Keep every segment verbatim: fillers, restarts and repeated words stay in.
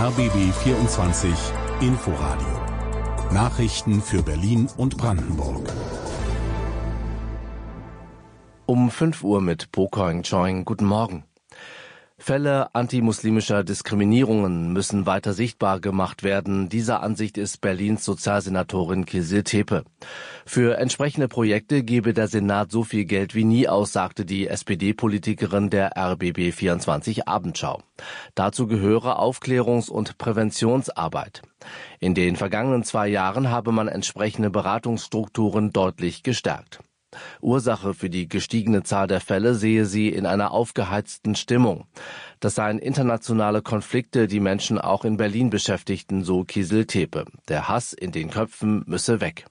R B B vierundzwanzig Inforadio. Nachrichten für Berlin und Brandenburg. Um fünf Uhr mit Po Koing Choing. Guten Morgen. Fälle antimuslimischer Diskriminierungen müssen weiter sichtbar gemacht werden. Dieser Ansicht ist Berlins Sozialsenatorin Kizil Tepe. Für entsprechende Projekte gebe der Senat so viel Geld wie nie aus, sagte die S P D-Politikerin der R B B vierundzwanzig Abendschau. Dazu gehöre Aufklärungs- und Präventionsarbeit. In den vergangenen zwei Jahren habe man entsprechende Beratungsstrukturen deutlich gestärkt. Ursache für die gestiegene Zahl der Fälle sehe sie in einer aufgeheizten Stimmung. Das seien internationale Konflikte, die Menschen auch in Berlin beschäftigten, so Kizil Tepe. Der Hass in den Köpfen müsse weg.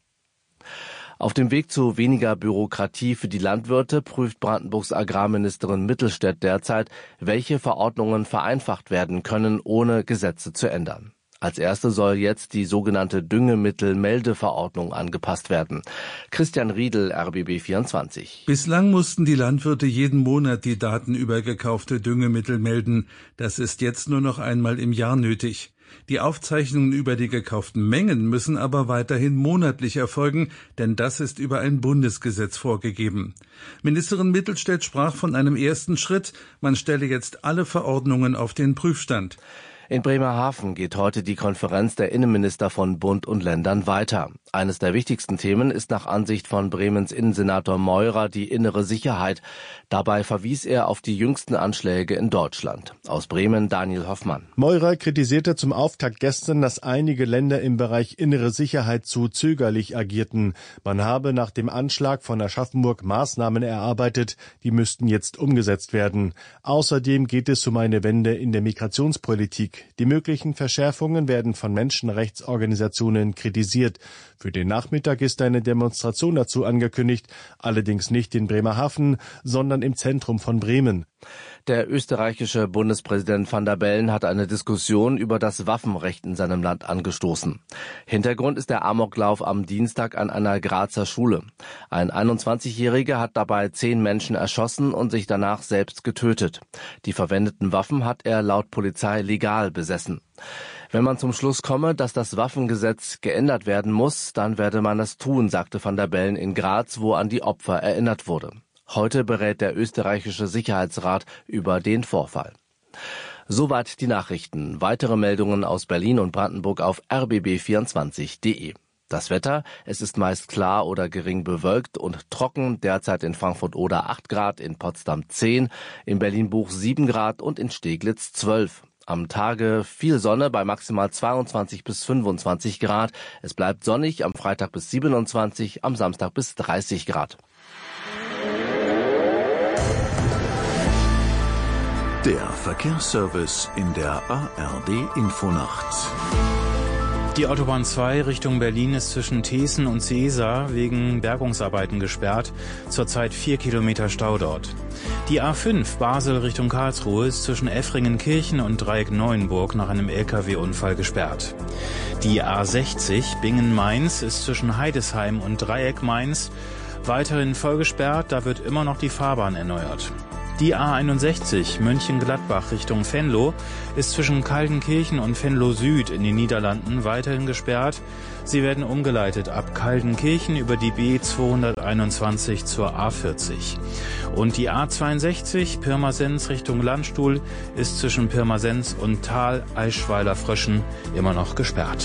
Auf dem Weg zu weniger Bürokratie für die Landwirte prüft Brandenburgs Agrarministerin Mittelstädt derzeit, welche Verordnungen vereinfacht werden können, ohne Gesetze zu ändern. Als erste soll jetzt die sogenannte Düngemittelmeldeverordnung angepasst werden. Christian Riedel, R B B vierundzwanzig. Bislang mussten die Landwirte jeden Monat die Daten über gekaufte Düngemittel melden. Das ist jetzt nur noch einmal im Jahr nötig. Die Aufzeichnungen über die gekauften Mengen müssen aber weiterhin monatlich erfolgen, denn das ist über ein Bundesgesetz vorgegeben. Ministerin Mittelstädt sprach von einem ersten Schritt. Man stelle jetzt alle Verordnungen auf den Prüfstand. In Bremerhaven geht heute die Konferenz der Innenminister von Bund und Ländern weiter. Eines der wichtigsten Themen ist nach Ansicht von Bremens Innensenator Meurer die innere Sicherheit. Dabei verwies er auf die jüngsten Anschläge in Deutschland. Aus Bremen Daniel Hoffmann. Meurer kritisierte zum Auftakt gestern, dass einige Länder im Bereich innere Sicherheit zu zögerlich agierten. Man habe nach dem Anschlag von Aschaffenburg Maßnahmen erarbeitet, die müssten jetzt umgesetzt werden. Außerdem geht es um eine Wende in der Migrationspolitik. Die möglichen Verschärfungen werden von Menschenrechtsorganisationen kritisiert. Für den Nachmittag ist eine Demonstration dazu angekündigt, allerdings nicht in Bremerhaven, sondern im Zentrum von Bremen. Der österreichische Bundespräsident Van der Bellen hat eine Diskussion über das Waffenrecht in seinem Land angestoßen. Hintergrund ist der Amoklauf am Dienstag an einer Grazer Schule. Ein einundzwanzigjähriger hat dabei zehn Menschen erschossen und sich danach selbst getötet. Die verwendeten Waffen hat er laut Polizei legal besessen. Wenn man zum Schluss komme, dass das Waffengesetz geändert werden muss, dann werde man es tun, sagte Van der Bellen in Graz, wo an die Opfer erinnert wurde. Heute berät der österreichische Sicherheitsrat über den Vorfall. Soweit die Nachrichten. Weitere Meldungen aus Berlin und Brandenburg auf r b b vierundzwanzig punkt d e. Das Wetter, es ist meist klar oder gering bewölkt und trocken, derzeit in Frankfurt-Oder acht Grad, in Potsdam zehn, in Berlin-Buch sieben Grad und in Steglitz zwölf. Am Tage viel Sonne bei maximal zweiundzwanzig bis fünfundzwanzig Grad. Es bleibt sonnig, am Freitag bis siebenundzwanzig, am Samstag bis dreißig Grad. Der Verkehrsservice in der A R D-Infonacht. Die Autobahn zwei Richtung Berlin ist zwischen Thesen und Seesa wegen Bergungsarbeiten gesperrt. Zurzeit vier Kilometer Stau dort. Die A fünf Basel Richtung Karlsruhe ist zwischen Effringenkirchen und Dreieck-Neuenburg nach einem L K W-Unfall gesperrt. Die A sechzig Bingen-Mainz ist zwischen Heidesheim und Dreieck-Mainz weiterhin voll gesperrt. Da wird immer noch die Fahrbahn erneuert. Die A einundsechzig Mönchengladbach Richtung Venlo ist zwischen Kaldenkirchen und Venlo Süd in den Niederlanden weiterhin gesperrt. Sie werden umgeleitet ab Kaldenkirchen über die B zweihunderteinundzwanzig zur A vierzig. Und die A zweiundsechzig Pirmasens Richtung Landstuhl ist zwischen Pirmasens und Tal Eischweiler-Fröschen immer noch gesperrt.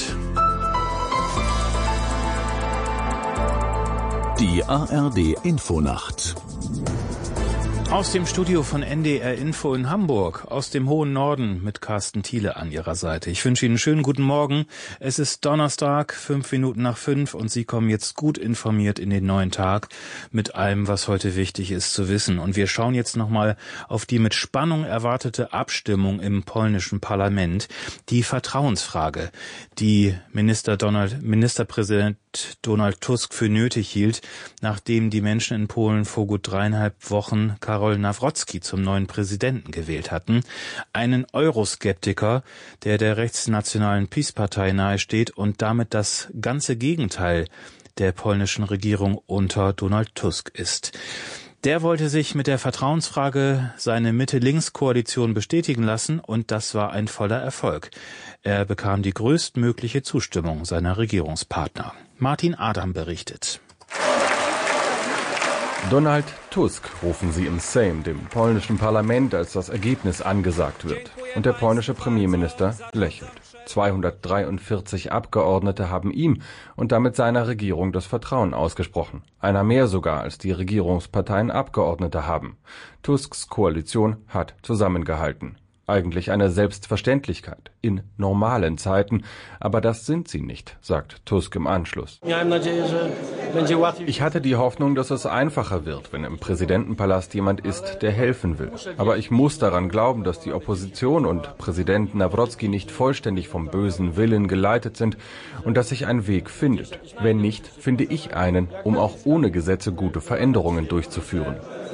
Die A R D-Infonacht. Aus dem Studio von N D R Info in Hamburg, aus dem hohen Norden mit Carsten Thiele an Ihrer Seite. Ich wünsche Ihnen einen schönen guten Morgen. Es ist Donnerstag, fünf Minuten nach fünf und Sie kommen jetzt gut informiert in den neuen Tag mit allem, was heute wichtig ist zu wissen. Und wir schauen jetzt nochmal auf die mit Spannung erwartete Abstimmung im polnischen Parlament. Die Vertrauensfrage, die Minister Donald, Ministerpräsident Donald Tusk für nötig hielt, nachdem die Menschen in Polen vor gut dreieinhalb Wochen Karol Nawrocki zum neuen Präsidenten gewählt hatten. Einen Euroskeptiker, der der rechtsnationalen PiS-Partei nahesteht und damit das ganze Gegenteil der polnischen Regierung unter Donald Tusk ist. Der wollte sich mit der Vertrauensfrage seine Mitte-Links-Koalition bestätigen lassen und das war ein voller Erfolg. Er bekam die größtmögliche Zustimmung seiner Regierungspartner. Martin Adam berichtet. Donald Tusk rufen sie im Sejm, dem polnischen Parlament, als das Ergebnis angesagt wird. Und der polnische Premierminister lächelt. zweihundertdreiundvierzig Abgeordnete haben ihm und damit seiner Regierung das Vertrauen ausgesprochen. Einer mehr sogar, als die Regierungsparteien Abgeordnete haben. Tusks Koalition hat zusammengehalten. Eigentlich eine Selbstverständlichkeit in normalen Zeiten, aber das sind sie nicht, sagt Tusk im Anschluss. Ich hatte die Hoffnung, dass es einfacher wird, wenn im Präsidentenpalast jemand ist, der helfen will. Aber ich muss daran glauben, dass die Opposition und Präsident Nawrocki nicht vollständig vom bösen Willen geleitet sind und dass sich ein Weg findet. Wenn nicht, finde ich einen, um auch ohne Gesetze gute Veränderungen durchzuführen.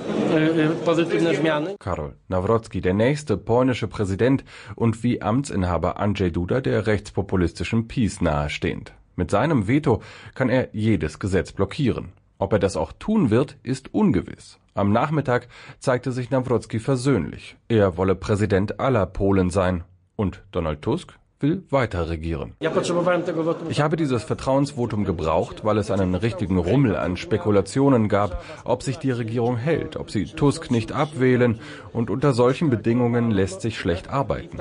Karol Nawrocki, der nächste polnische Präsident und wie Amtsinhaber Andrzej Duda der rechtspopulistischen PiS nahestehend. Mit seinem Veto kann er jedes Gesetz blockieren. Ob er das auch tun wird, ist ungewiss. Am Nachmittag zeigte sich Nawrocki versöhnlich. Er wolle Präsident aller Polen sein. Und Donald Tusk will weiter regieren. Ich habe dieses Vertrauensvotum gebraucht, weil es einen richtigen Rummel an Spekulationen gab, ob sich die Regierung hält, ob sie Tusk nicht abwählen, und unter solchen Bedingungen lässt sich schlecht arbeiten.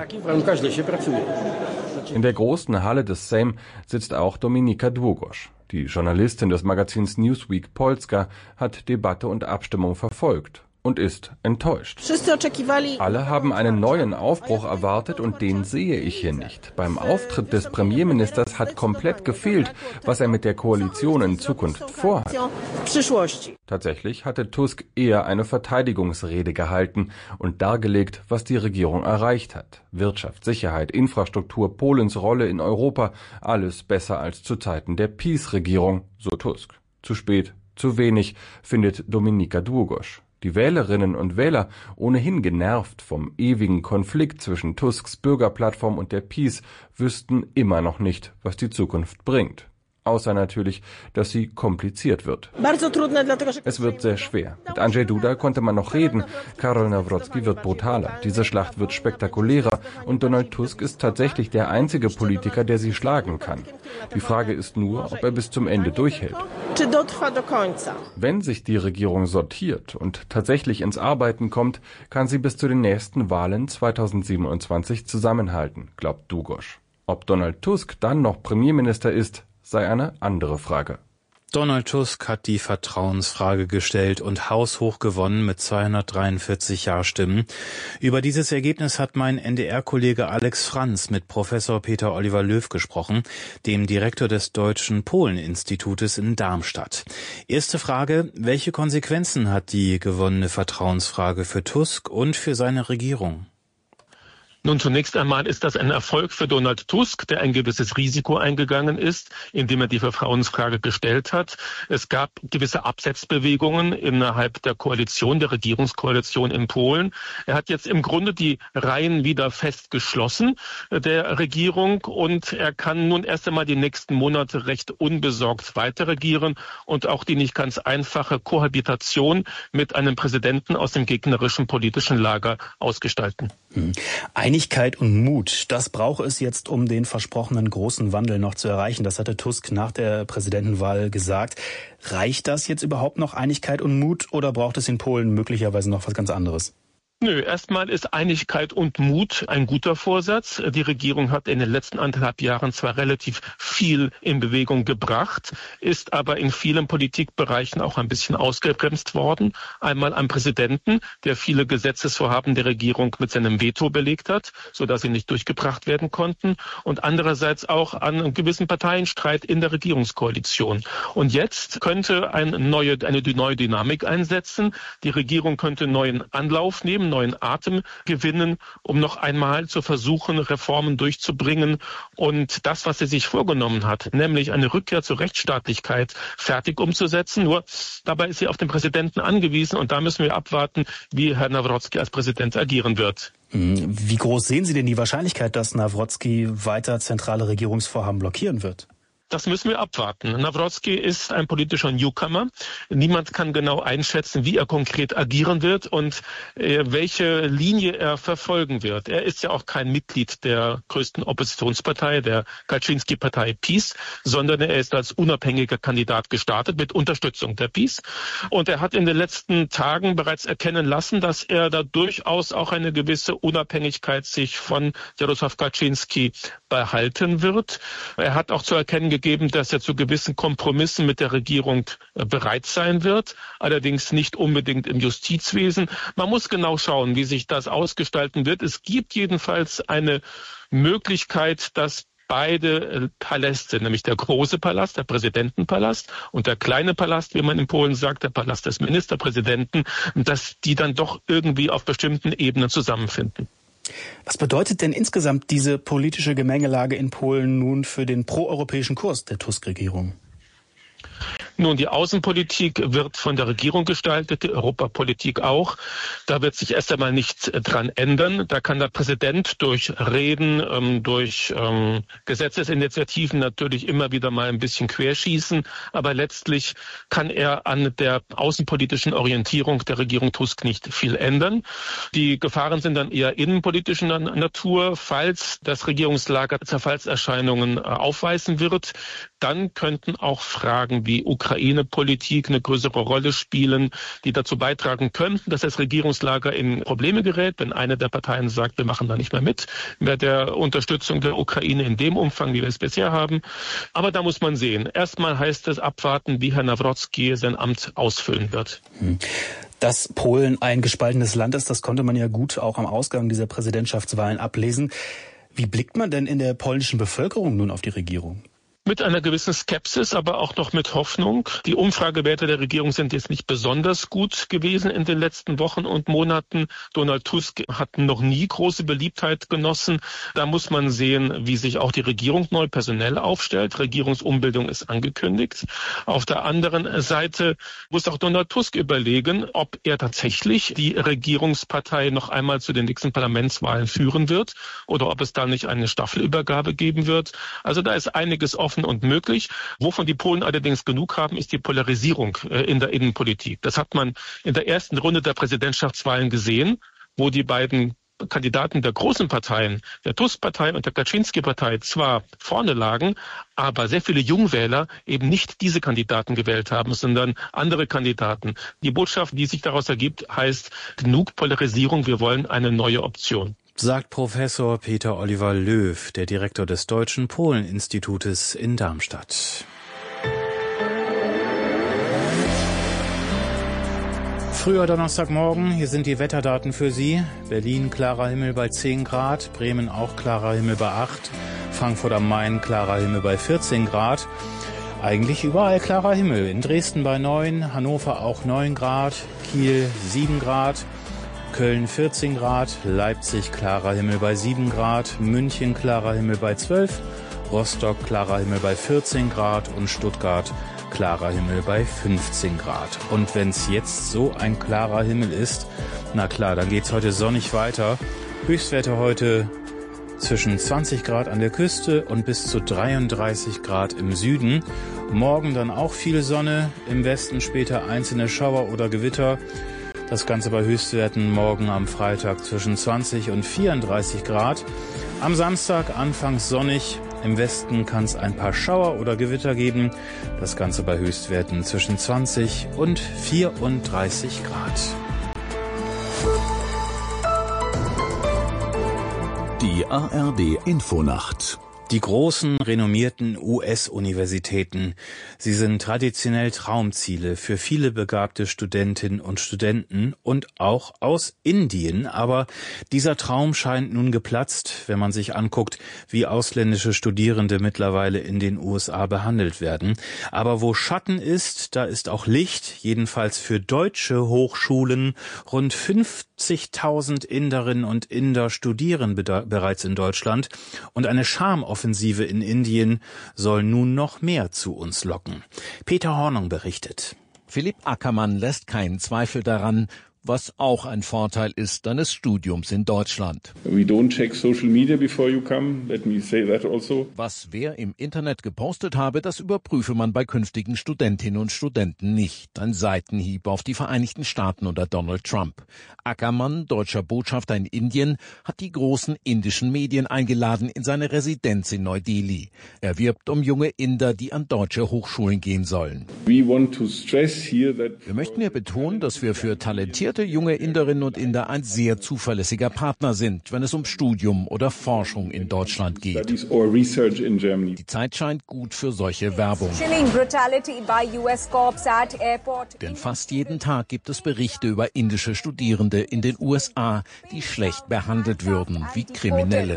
In der großen Halle des Sejm sitzt auch Dominika Długosz. Die Journalistin des Magazins Newsweek Polska hat Debatte und Abstimmung verfolgt und ist enttäuscht. Alle haben einen neuen Aufbruch erwartet und den sehe ich hier nicht. Beim Auftritt des Premierministers hat komplett gefehlt, was er mit der Koalition in Zukunft vorhat. Tatsächlich hatte Tusk eher eine Verteidigungsrede gehalten und dargelegt, was die Regierung erreicht hat. Wirtschaft, Sicherheit, Infrastruktur, Polens Rolle in Europa, alles besser als zu Zeiten der PiS-Regierung, so Tusk. Zu spät, zu wenig, findet Dominika Długosz. Die Wählerinnen und Wähler, ohnehin genervt vom ewigen Konflikt zwischen Tusks Bürgerplattform und der PiS, wüssten immer noch nicht, was die Zukunft bringt. Außer natürlich, dass sie kompliziert wird. Es wird sehr schwer. Mit Andrzej Duda konnte man noch reden. Karol Nawrocki wird brutaler. Diese Schlacht wird spektakulärer. Und Donald Tusk ist tatsächlich der einzige Politiker, der sie schlagen kann. Die Frage ist nur, ob er bis zum Ende durchhält. Wenn sich die Regierung sortiert und tatsächlich ins Arbeiten kommt, kann sie bis zu den nächsten Wahlen zweitausendsiebenundzwanzig zusammenhalten, glaubt Długosz. Ob Donald Tusk dann noch Premierminister ist, sei eine andere Frage. Donald Tusk hat die Vertrauensfrage gestellt und haushoch gewonnen mit zweihundertdreiundvierzig Ja-Stimmen. Über dieses Ergebnis hat mein N D R-Kollege Alex Franz mit Professor Peter Oliver Löw gesprochen, dem Direktor des Deutschen Polen-Institutes in Darmstadt. Erste Frage: Welche Konsequenzen hat die gewonnene Vertrauensfrage für Tusk und für seine Regierung? Nun, zunächst einmal ist das ein Erfolg für Donald Tusk, der ein gewisses Risiko eingegangen ist, indem er die Vertrauensfrage gestellt hat. Es gab gewisse Absetzbewegungen innerhalb der Koalition, der Regierungskoalition in Polen. Er hat jetzt im Grunde die Reihen wieder fest geschlossen, der Regierung, und er kann nun erst einmal die nächsten Monate recht unbesorgt weiter regieren und auch die nicht ganz einfache Kohabitation mit einem Präsidenten aus dem gegnerischen politischen Lager ausgestalten. Hm. Einigkeit und Mut, das brauche es jetzt, um den versprochenen großen Wandel noch zu erreichen. Das hatte Tusk nach der Präsidentenwahl gesagt. Reicht das jetzt überhaupt noch, Einigkeit und Mut, oder braucht es in Polen möglicherweise noch was ganz anderes? Nö, erstmal ist Einigkeit und Mut ein guter Vorsatz. Die Regierung hat in den letzten anderthalb Jahren zwar relativ viel in Bewegung gebracht, ist aber in vielen Politikbereichen auch ein bisschen ausgebremst worden. Einmal am Präsidenten, der viele Gesetzesvorhaben der Regierung mit seinem Veto belegt hat, sodass sie nicht durchgebracht werden konnten. Und andererseits auch an einem gewissen Parteienstreit in der Regierungskoalition. Und jetzt könnte eine neue, eine neue Dynamik einsetzen. Die Regierung könnte neuen Anlauf nehmen, neuen Atem gewinnen, um noch einmal zu versuchen, Reformen durchzubringen und das, was sie sich vorgenommen hat, nämlich eine Rückkehr zur Rechtsstaatlichkeit, fertig umzusetzen. Nur dabei ist sie auf den Präsidenten angewiesen und da müssen wir abwarten, wie Herr Nawrocki als Präsident agieren wird. Wie groß sehen Sie denn die Wahrscheinlichkeit, dass Nawrocki weiter zentrale Regierungsvorhaben blockieren wird? Das müssen wir abwarten. Nawrocki ist ein politischer Newcomer. Niemand kann genau einschätzen, wie er konkret agieren wird und äh, welche Linie er verfolgen wird. Er ist ja auch kein Mitglied der größten Oppositionspartei, der Kaczynski-Partei PiS, sondern er ist als unabhängiger Kandidat gestartet mit Unterstützung der PiS. Und er hat in den letzten Tagen bereits erkennen lassen, dass er da durchaus auch eine gewisse Unabhängigkeit sich von Jarosław Kaczynski behalten wird. Er hat auch zu erkennen gegeben, dass er zu gewissen Kompromissen mit der Regierung bereit sein wird, allerdings nicht unbedingt im Justizwesen. Man muss genau schauen, wie sich das ausgestalten wird. Es gibt jedenfalls eine Möglichkeit, dass beide Paläste, nämlich der große Palast, der Präsidentenpalast und der kleine Palast, wie man in Polen sagt, der Palast des Ministerpräsidenten, dass die dann doch irgendwie auf bestimmten Ebenen zusammenfinden. Was bedeutet denn insgesamt diese politische Gemengelage in Polen nun für den proeuropäischen Kurs der Tusk-Regierung? Nun, die Außenpolitik wird von der Regierung gestaltet, die Europapolitik auch. Da wird sich erst einmal nichts dran ändern. Da kann der Präsident durch Reden, ähm, durch ähm, Gesetzesinitiativen natürlich immer wieder mal ein bisschen querschießen. Aber letztlich kann er an der außenpolitischen Orientierung der Regierung Tusk nicht viel ändern. Die Gefahren sind dann eher innenpolitischer Natur. Falls das Regierungslager Zerfallserscheinungen äh, aufweisen wird, dann könnten auch Fragen wie Ukraine-Politik eine größere Rolle spielen, die dazu beitragen könnten, dass das Regierungslager in Probleme gerät, wenn eine der Parteien sagt, wir machen da nicht mehr mit, mit der Unterstützung der Ukraine in dem Umfang, wie wir es bisher haben. Aber da muss man sehen. Erstmal heißt es abwarten, wie Herr Nawrocki sein Amt ausfüllen wird. Dass Polen ein gespaltenes Land ist, das konnte man ja gut auch am Ausgang dieser Präsidentschaftswahlen ablesen. Wie blickt man denn in der polnischen Bevölkerung nun auf die Regierung? Mit einer gewissen Skepsis, aber auch noch mit Hoffnung. Die Umfragewerte der Regierung sind jetzt nicht besonders gut gewesen in den letzten Wochen und Monaten. Donald Tusk hat noch nie große Beliebtheit genossen. Da muss man sehen, wie sich auch die Regierung neu personell aufstellt. Regierungsumbildung ist angekündigt. Auf der anderen Seite muss auch Donald Tusk überlegen, ob er tatsächlich die Regierungspartei noch einmal zu den nächsten Parlamentswahlen führen wird oder ob es da nicht eine Staffelübergabe geben wird. Also da ist einiges offen und möglich. Wovon die Polen allerdings genug haben, ist die Polarisierung in der Innenpolitik. Das hat man in der ersten Runde der Präsidentschaftswahlen gesehen, wo die beiden Kandidaten der großen Parteien, der Tusk-Partei und der Kaczynski-Partei, zwar vorne lagen, aber sehr viele Jungwähler eben nicht diese Kandidaten gewählt haben, sondern andere Kandidaten. Die Botschaft, die sich daraus ergibt, heißt genug Polarisierung, wir wollen eine neue Option. Sagt Professor Peter Oliver Löw, der Direktor des Deutschen Polen-Institutes in Darmstadt. Früher Donnerstagmorgen, hier sind die Wetterdaten für Sie. Berlin klarer Himmel bei zehn Grad, Bremen auch klarer Himmel bei acht, Frankfurt am Main klarer Himmel bei vierzehn Grad. Eigentlich überall klarer Himmel. In Dresden bei neun, Hannover auch neun Grad, Kiel sieben Grad, Köln vierzehn Grad, Leipzig klarer Himmel bei sieben Grad, München klarer Himmel bei zwölf, Rostock klarer Himmel bei vierzehn Grad und Stuttgart klarer Himmel bei fünfzehn Grad. Und wenn es jetzt so ein klarer Himmel ist, na klar, dann geht's heute sonnig weiter. Höchstwerte heute zwischen zwanzig Grad an der Küste und bis zu dreiunddreißig Grad im Süden. Morgen dann auch viel Sonne, im Westen später einzelne Schauer oder Gewitter. Das Ganze bei Höchstwerten morgen am Freitag zwischen zwanzig und vierunddreißig Grad. Am Samstag anfangs sonnig. Im Westen kann es ein paar Schauer oder Gewitter geben. Das Ganze bei Höchstwerten zwischen zwanzig und vierunddreißig Grad. Die A R D Infonacht. Die großen, renommierten U S-Universitäten, sie sind traditionell Traumziele für viele begabte Studentinnen und Studenten und auch aus Indien. Aber dieser Traum scheint nun geplatzt, wenn man sich anguckt, wie ausländische Studierende mittlerweile in den U S A behandelt werden. Aber wo Schatten ist, da ist auch Licht, jedenfalls für deutsche Hochschulen. Rund fünfzigtausend Inderinnen und Inder studieren bereits in Deutschland und eine Charmoffensive Offensive in Indien soll nun noch mehr zu uns locken. Peter Hornung berichtet. Philipp Ackermann lässt keinen Zweifel daran, was auch ein Vorteil ist deines Studiums in Deutschland. We don't check social media before you come. Let me say that also. Was wer im Internet gepostet habe, das überprüfe man bei künftigen Studentinnen und Studenten nicht. Ein Seitenhieb auf die Vereinigten Staaten unter Donald Trump. Ackermann, deutscher Botschafter in Indien, hat die großen indischen Medien eingeladen in seine Residenz in Neu-Delhi. Er wirbt um junge Inder, die an deutsche Hochschulen gehen sollen. We want to stress here that wir möchten hier betonen, dass wir für talentierte junge Inderinnen und Inder ein sehr zuverlässiger Partner sind, wenn es um Studium oder Forschung in Deutschland geht. Die Zeit scheint gut für solche Werbung. Denn fast jeden Tag gibt es Berichte über indische Studierende in den U S A, die schlecht behandelt würden, wie Kriminelle.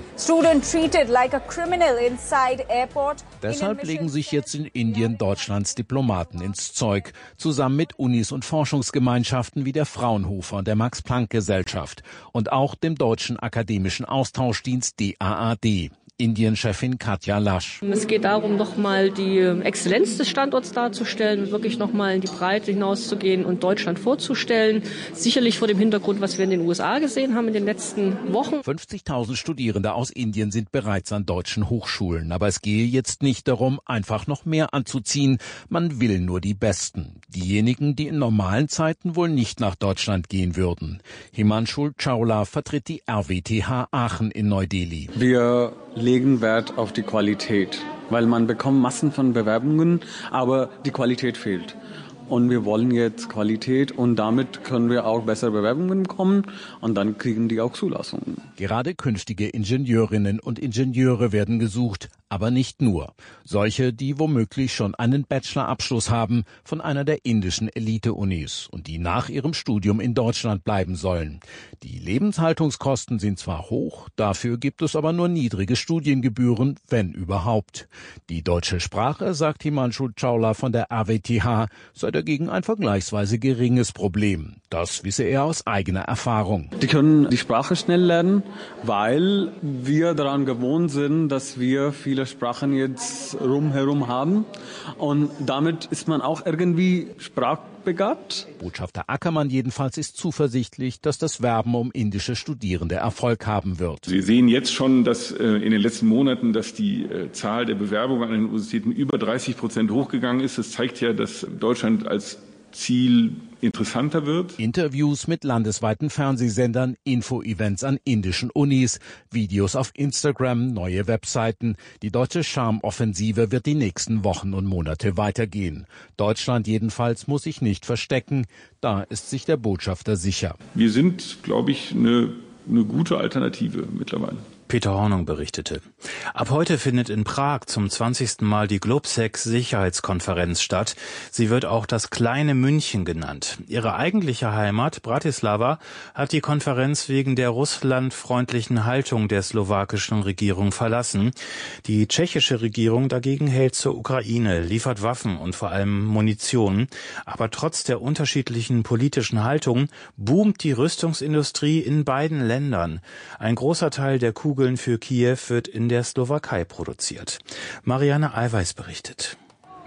Deshalb legen sich jetzt in Indien Deutschlands Diplomaten ins Zeug, zusammen mit Unis und Forschungsgemeinschaften wie der Fraunhofer und der Max-Planck-Gesellschaft und auch dem Deutschen Akademischen Austauschdienst D A A D. Indien-Chefin Katja Lasch. Es geht darum, nochmal die Exzellenz des Standorts darzustellen, wirklich nochmal in die Breite hinauszugehen und Deutschland vorzustellen. Sicherlich vor dem Hintergrund, was wir in den U S A gesehen haben in den letzten Wochen. fünfzigtausend Studierende aus Indien sind bereits an deutschen Hochschulen. Aber es gehe jetzt nicht darum, einfach noch mehr anzuziehen. Man will nur die Besten. Diejenigen, die in normalen Zeiten wohl nicht nach Deutschland gehen würden. Himanshul Chawla vertritt die R W T H Aachen in Neu-Delhi. Wir legen Wert auf die Qualität, weil man bekommt Massen von Bewerbungen, aber die Qualität fehlt. Und wir wollen jetzt Qualität und damit können wir auch bessere Bewerbungen bekommen und dann kriegen die auch Zulassungen. Gerade künftige Ingenieurinnen und Ingenieure werden gesucht, aber nicht nur. Solche, die womöglich schon einen Bachelorabschluss haben von einer der indischen Elite-Unis und die nach ihrem Studium in Deutschland bleiben sollen. Die Lebenshaltungskosten sind zwar hoch, dafür gibt es aber nur niedrige Studiengebühren, wenn überhaupt. Die deutsche Sprache, sagt Himanshul Chawla von der R W T H, sei dagegen ein vergleichsweise geringes Problem. Das wisse er aus eigener Erfahrung. Die können die Sprache schnell lernen, weil wir daran gewohnt sind, dass wir viele Sprachen jetzt rumherum haben. Und damit ist man auch irgendwie sprachbegabt. Botschafter Ackermann jedenfalls ist zuversichtlich, dass das Werben um indische Studierende Erfolg haben wird. Sie sehen jetzt schon, dass äh, in den letzten Monaten, dass die äh, Zahl der Bewerbungen an den Universitäten über dreißig Prozent hochgegangen ist. Das zeigt ja, dass Deutschland als Ziel interessanter wird. Interviews mit landesweiten Fernsehsendern, Info-Events an indischen Unis, Videos auf Instagram, neue Webseiten. Die deutsche Charme-Offensive wird die nächsten Wochen und Monate weitergehen. Deutschland jedenfalls muss sich nicht verstecken. Da ist sich der Botschafter sicher. Wir sind, glaube ich, eine, eine gute Alternative mittlerweile. Peter Hornung berichtete. Ab heute findet in Prag zum zwanzigsten Mal die Globsex-Sicherheitskonferenz statt. Sie wird auch das kleine München genannt. Ihre eigentliche Heimat, Bratislava, hat die Konferenz wegen der russlandfreundlichen Haltung der slowakischen Regierung verlassen. Die tschechische Regierung dagegen hält zur Ukraine, liefert Waffen und vor allem Munition. Aber trotz der unterschiedlichen politischen Haltung boomt die Rüstungsindustrie in beiden Ländern. Ein großer Teil der Kugeln für Kiew wird in der Slowakei produziert. Marianne Eiweiß berichtet.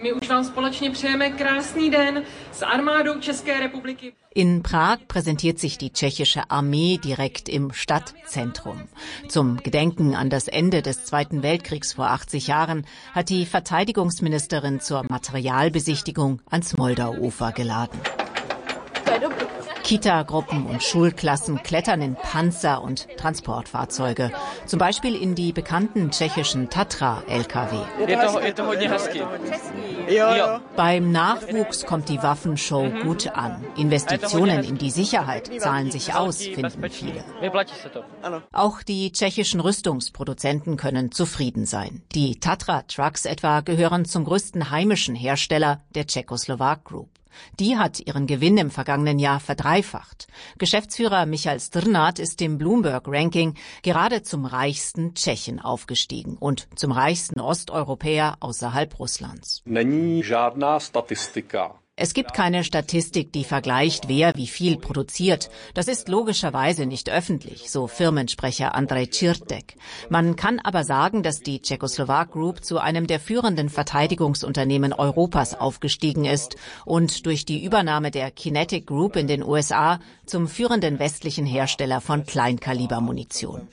In Prag präsentiert sich die tschechische Armee direkt im Stadtzentrum. Zum Gedenken an das Ende des Zweiten Weltkriegs vor achtzig Jahren hat die Verteidigungsministerin zur Materialbesichtigung ans Moldauufer geladen. Kita-Gruppen und Schulklassen klettern in Panzer und Transportfahrzeuge, zum Beispiel in die bekannten tschechischen Tatra-L K W. Beim Nachwuchs kommt die Waffenshow gut an. Investitionen in die Sicherheit zahlen sich aus, finden viele. Auch die tschechischen Rüstungsproduzenten können zufrieden sein. Die Tatra-Trucks etwa gehören zum größten heimischen Hersteller der Czechoslovak Group. Die hat ihren Gewinn im vergangenen Jahr verdreifacht. Geschäftsführer Michal Strnad ist im Bloomberg-Ranking gerade zum reichsten Tschechen aufgestiegen und zum reichsten Osteuropäer außerhalb Russlands. Es gibt keine Statistik, die vergleicht, wer wie viel produziert. Das ist logischerweise nicht öffentlich, so Firmensprecher Andrej Čirtek. Man kann aber sagen, dass die Czechoslovak Group zu einem der führenden Verteidigungsunternehmen Europas aufgestiegen ist und durch die Übernahme der Kinetic Group in den U S A zum führenden westlichen Hersteller von Kleinkalibermunition.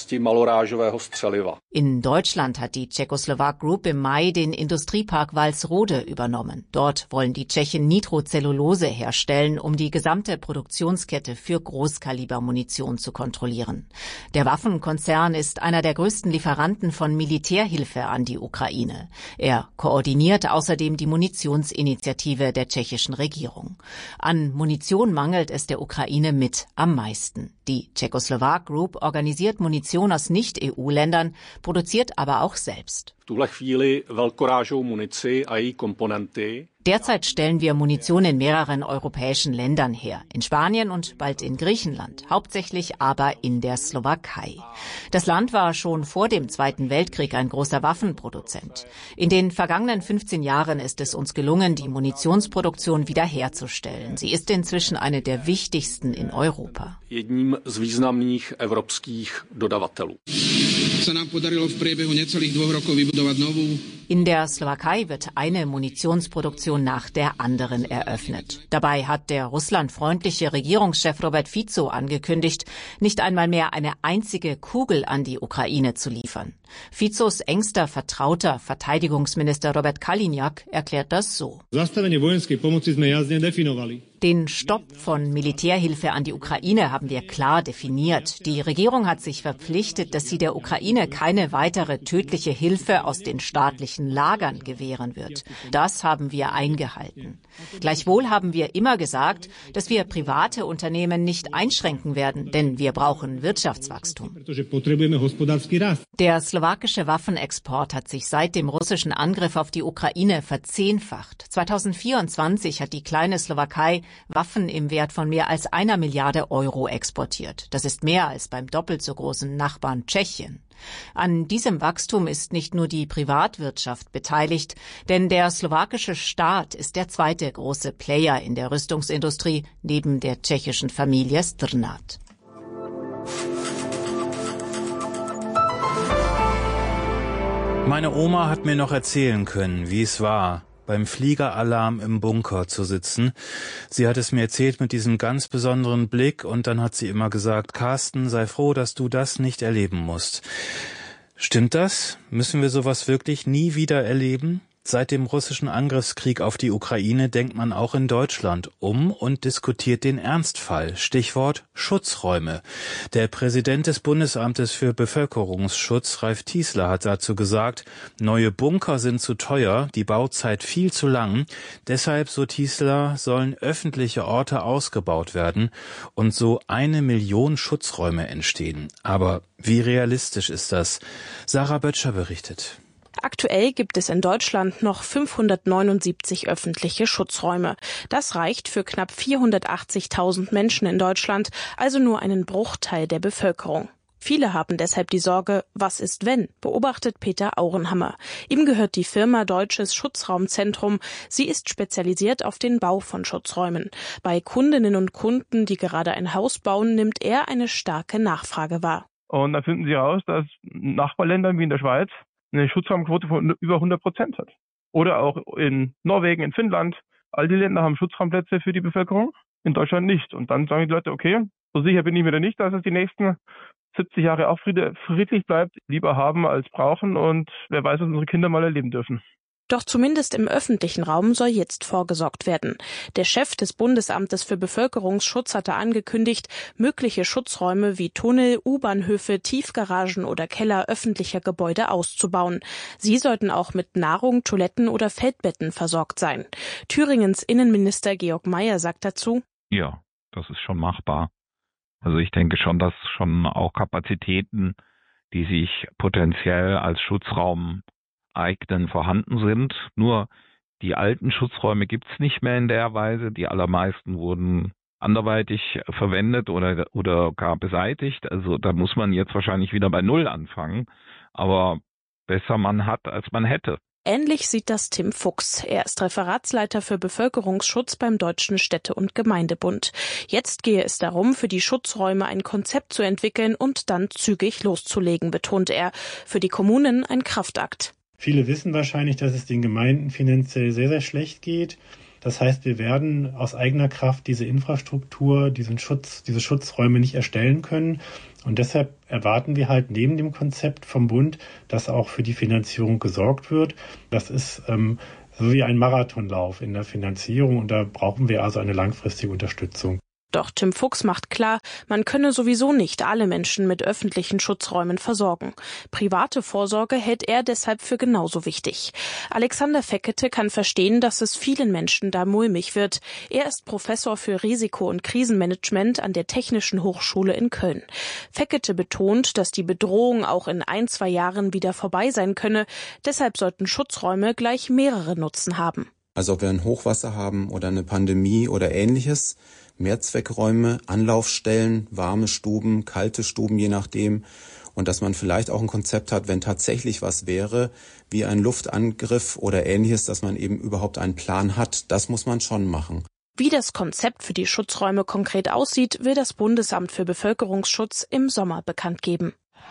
In Deutschland hat die Czechoslovak Group im Mai den Industriepark Walsrode übernommen. Dort wollen die Tschechen Nitrocellulose herstellen, um die gesamte Produktionskette für Großkalibermunition zu kontrollieren. Der Waffenkonzern ist einer der größten Lieferanten von Militärhilfe an die Ukraine. Er koordiniert außerdem die Munitionsinitiative der tschechischen Regierung. An Munition mangelt es der Ukraine mit am meisten. Die Czechoslovak Group organisiert Munition aus Nicht-E U-Ländern, produziert aber auch selbst. Derzeit stellen wir Munition in mehreren europäischen Ländern her, in Spanien und bald in Griechenland, hauptsächlich aber in der Slowakei. Das Land war schon vor dem Zweiten Weltkrieg ein großer Waffenproduzent. In den vergangenen fünfzehn Jahren ist es uns gelungen, die Munitionsproduktion wiederherzustellen. Sie ist inzwischen eine der wichtigsten in Europa. Jedním z významných evropských dodavatelů. In der Slowakei wird eine Munitionsproduktion nach der anderen eröffnet. Dabei hat der russlandfreundliche Regierungschef Robert Fico angekündigt, nicht einmal mehr eine einzige Kugel an die Ukraine zu liefern. Ficos engster Vertrauter, Verteidigungsminister Robert Kaliňák, erklärt das so. Den Stopp von Militärhilfe an die Ukraine haben wir klar definiert. Die Regierung hat sich verpflichtet, dass sie der Ukraine keine weitere tödliche Hilfe aus den staatlichen Lagern gewähren wird. Das haben wir eingehalten. Gleichwohl haben wir immer gesagt, dass wir private Unternehmen nicht einschränken werden, denn wir brauchen Wirtschaftswachstum. Der slowakische Waffenexport hat sich seit dem russischen Angriff auf die Ukraine verzehnfacht. zweitausendvierundzwanzig hat die kleine Slowakei Waffen im Wert von mehr als einer Milliarde Euro exportiert. Das ist mehr als beim doppelt so großen Nachbarn Tschechien. An diesem Wachstum ist nicht nur die Privatwirtschaft beteiligt, denn der slowakische Staat ist der zweite große Player in der Rüstungsindustrie neben der tschechischen Familie Strnad. Meine Oma hat mir noch erzählen können, wie es war, beim Fliegeralarm im Bunker zu sitzen. Sie hat es mir erzählt mit diesem ganz besonderen Blick und dann hat sie immer gesagt, Carsten, sei froh, dass du das nicht erleben musst. Stimmt das? Müssen wir sowas wirklich nie wieder erleben? Seit dem russischen Angriffskrieg auf die Ukraine denkt man auch in Deutschland um und diskutiert den Ernstfall. Stichwort Schutzräume. Der Präsident des Bundesamtes für Bevölkerungsschutz, Ralf Tiesler, hat dazu gesagt, neue Bunker sind zu teuer, die Bauzeit viel zu lang. Deshalb, so Tiesler, sollen öffentliche Orte ausgebaut werden und so eine Million Schutzräume entstehen. Aber wie realistisch ist das? Sarah Böttcher berichtet. Aktuell gibt es in Deutschland noch fünfhundertneunundsiebzig öffentliche Schutzräume. Das reicht für knapp vierhundertachtzigtausend Menschen in Deutschland, also nur einen Bruchteil der Bevölkerung. Viele haben deshalb die Sorge, was ist wenn, beobachtet Peter Aurenhammer. Ihm gehört die Firma Deutsches Schutzraumzentrum. Sie ist spezialisiert auf den Bau von Schutzräumen. Bei Kundinnen und Kunden, die gerade ein Haus bauen, nimmt er eine starke Nachfrage wahr. Und dann finden sie heraus, dass Nachbarländern wie in der Schweiz eine Schutzraumquote von über hundert Prozent hat. Oder auch in Norwegen, in Finnland. All die Länder haben Schutzraumplätze für die Bevölkerung, in Deutschland nicht. Und dann sagen die Leute, okay, so sicher bin ich mir da nicht, dass es die nächsten siebzig Jahre auch friedlich bleibt. Lieber haben als brauchen und wer weiß, was unsere Kinder mal erleben dürfen. Doch zumindest im öffentlichen Raum soll jetzt vorgesorgt werden. Der Chef des Bundesamtes für Bevölkerungsschutz hatte angekündigt, mögliche Schutzräume wie Tunnel, U-Bahnhöfe, Tiefgaragen oder Keller öffentlicher Gebäude auszubauen. Sie sollten auch mit Nahrung, Toiletten oder Feldbetten versorgt sein. Thüringens Innenminister Georg Mayer sagt dazu: Ja, das ist schon machbar. Also ich denke schon, dass schon auch Kapazitäten, die sich potenziell als Schutzraum eignen, vorhanden sind. Nur die alten Schutzräume gibt's nicht mehr in der Weise. Die allermeisten wurden anderweitig verwendet oder oder gar beseitigt. Also da muss man jetzt wahrscheinlich wieder bei Null anfangen. Aber besser man hat, als man hätte. Ähnlich sieht das Tim Fuchs. Er ist Referatsleiter für Bevölkerungsschutz beim Deutschen Städte- und Gemeindebund. Jetzt gehe es darum, für die Schutzräume ein Konzept zu entwickeln und dann zügig loszulegen, betont er. Für die Kommunen ein Kraftakt. Viele wissen wahrscheinlich, dass es den Gemeinden finanziell sehr, sehr schlecht geht. Das heißt, wir werden aus eigener Kraft diese Infrastruktur, diesen Schutz, diese Schutzräume nicht erstellen können. Und deshalb erwarten wir halt neben dem Konzept vom Bund, dass auch für die Finanzierung gesorgt wird. Das ist ähm, so wie ein Marathonlauf in der Finanzierung und da brauchen wir also eine langfristige Unterstützung. Doch Tim Fuchs macht klar, man könne sowieso nicht alle Menschen mit öffentlichen Schutzräumen versorgen. Private Vorsorge hält er deshalb für genauso wichtig. Alexander Feckete kann verstehen, dass es vielen Menschen da mulmig wird. Er ist Professor für Risiko- und Krisenmanagement an der Technischen Hochschule in Köln. Feckete betont, dass die Bedrohung auch in ein, zwei Jahren wieder vorbei sein könne. Deshalb sollten Schutzräume gleich mehrere Nutzen haben. Also ob wir ein Hochwasser haben oder eine Pandemie oder Ähnliches, Mehrzweckräume, Anlaufstellen, warme Stuben, kalte Stuben, je nachdem. Und dass man vielleicht auch ein Konzept hat, wenn tatsächlich was wäre, wie ein Luftangriff oder Ähnliches, dass man eben überhaupt einen Plan hat. Das muss man schon machen. Wie das Konzept für die Schutzräume konkret aussieht, will das Bundesamt für Bevölkerungsschutz im Sommer bekannt geben.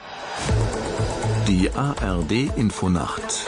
Die A R D-Infonacht.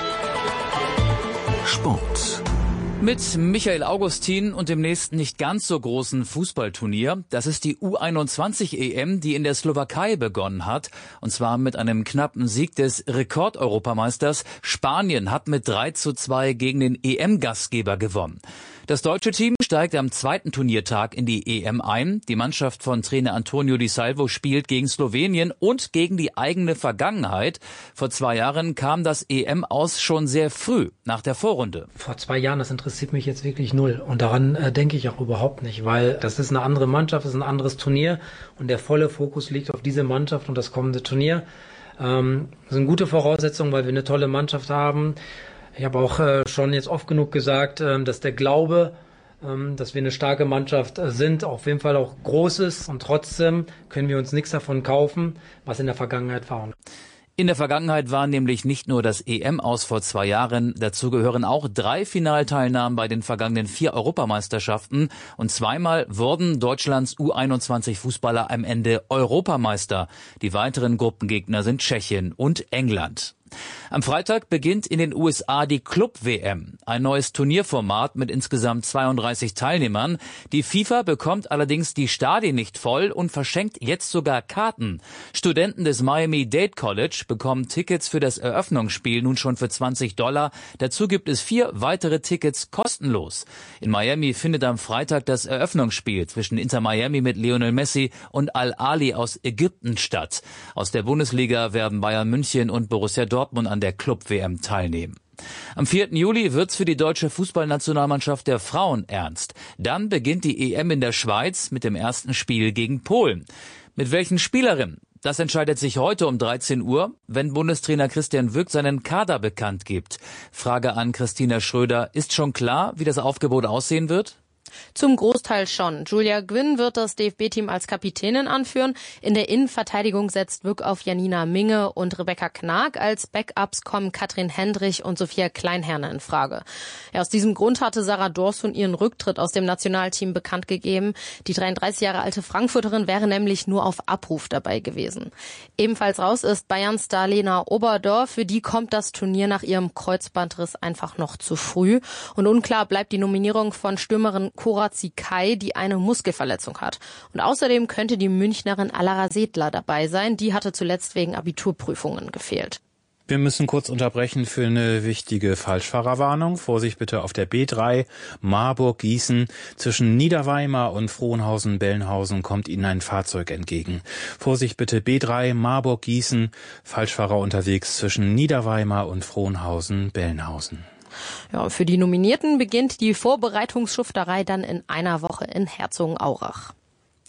Sport. Mit Michael Augustin und dem nächsten nicht ganz so großen Fußballturnier. Das ist die U einundzwanzig E M, die in der Slowakei begonnen hat. Und zwar mit einem knappen Sieg des Rekord-Europameisters. Spanien hat mit drei zu zwei gegen den E M-Gastgeber gewonnen. Das deutsche Team steigt am zweiten Turniertag in die E M ein. Die Mannschaft von Trainer Antonio Di Salvo spielt gegen Slowenien und gegen die eigene Vergangenheit. Vor zwei Jahren kam das E M-Aus schon sehr früh nach der Vorrunde. Vor zwei Jahren, das interessiert mich jetzt wirklich null. Und daran äh, denke ich auch überhaupt nicht, weil das ist eine andere Mannschaft, das ist ein anderes Turnier. Und der volle Fokus liegt auf diese Mannschaft und das kommende Turnier. Ähm, das sind gute Voraussetzungen, weil wir eine tolle Mannschaft haben. Ich habe auch äh, schon jetzt oft genug gesagt, äh, dass der Glaube, äh, dass wir eine starke Mannschaft äh, sind, auf jeden Fall auch groß ist. Und trotzdem können wir uns nichts davon kaufen, was in der Vergangenheit war. In der Vergangenheit war nämlich nicht nur das E M-Aus vor zwei Jahren, dazu gehören auch drei Finalteilnahmen bei den vergangenen vier Europameisterschaften und zweimal wurden Deutschlands U einundzwanzig Fußballer am Ende Europameister. Die weiteren Gruppengegner sind Tschechien und England. Am Freitag beginnt in den U S A die Club-W M, ein neues Turnierformat mit insgesamt zweiunddreißig Teilnehmern. Die FIFA bekommt allerdings die Stadien nicht voll und verschenkt jetzt sogar Karten. Studenten des Miami-Dade College bekommen Tickets für das Eröffnungsspiel nun schon für zwanzig Dollar. Dazu gibt es vier weitere Tickets kostenlos. In Miami findet am Freitag das Eröffnungsspiel zwischen Inter Miami mit Lionel Messi und Al-Ahly aus Ägypten statt. Aus der Bundesliga werden Bayern München und Borussia Dortmund an der Club-W M teilnehmen. Am vierten Juli wird's für die deutsche Fußballnationalmannschaft der Frauen ernst. Dann beginnt die E M in der Schweiz mit dem ersten Spiel gegen Polen. Mit welchen Spielerinnen? Das entscheidet sich heute um dreizehn Uhr, wenn Bundestrainer Christian Wück seinen Kader bekannt gibt. Frage an Christina Schröder. Ist schon klar, wie das Aufgebot aussehen wird? Zum Großteil schon. Julia Gwynn wird das D F B-Team als Kapitänin anführen. In der Innenverteidigung setzt Wück auf Janina Minge und Rebecca Knag. Als Backups kommen Katrin Hendrich und Sophia Kleinherne in Frage. Ja, aus diesem Grund hatte Sarah Dorsun ihren Rücktritt aus dem Nationalteam bekannt gegeben. Die dreiunddreißig Jahre alte Frankfurterin wäre nämlich nur auf Abruf dabei gewesen. Ebenfalls raus ist Bayern-Star Lena Oberdorf. Für die kommt das Turnier nach ihrem Kreuzbandriss einfach noch zu früh. Und unklar bleibt die Nominierung von Stürmerin Cora Zikai, die eine Muskelverletzung hat. Und außerdem könnte die Münchnerin Alara Sedler dabei sein. Die hatte zuletzt wegen Abiturprüfungen gefehlt. Wir müssen kurz unterbrechen für eine wichtige Falschfahrerwarnung. Vorsicht bitte auf der B drei Marburg-Gießen. Zwischen Niederweimar und Frohnhausen-Bellenhausen kommt Ihnen ein Fahrzeug entgegen. Vorsicht bitte B drei Marburg-Gießen. Falschfahrer unterwegs zwischen Niederweimar und Frohnhausen-Bellenhausen. Ja, für die Nominierten beginnt die Vorbereitungsschufterei dann in einer Woche in Herzogenaurach.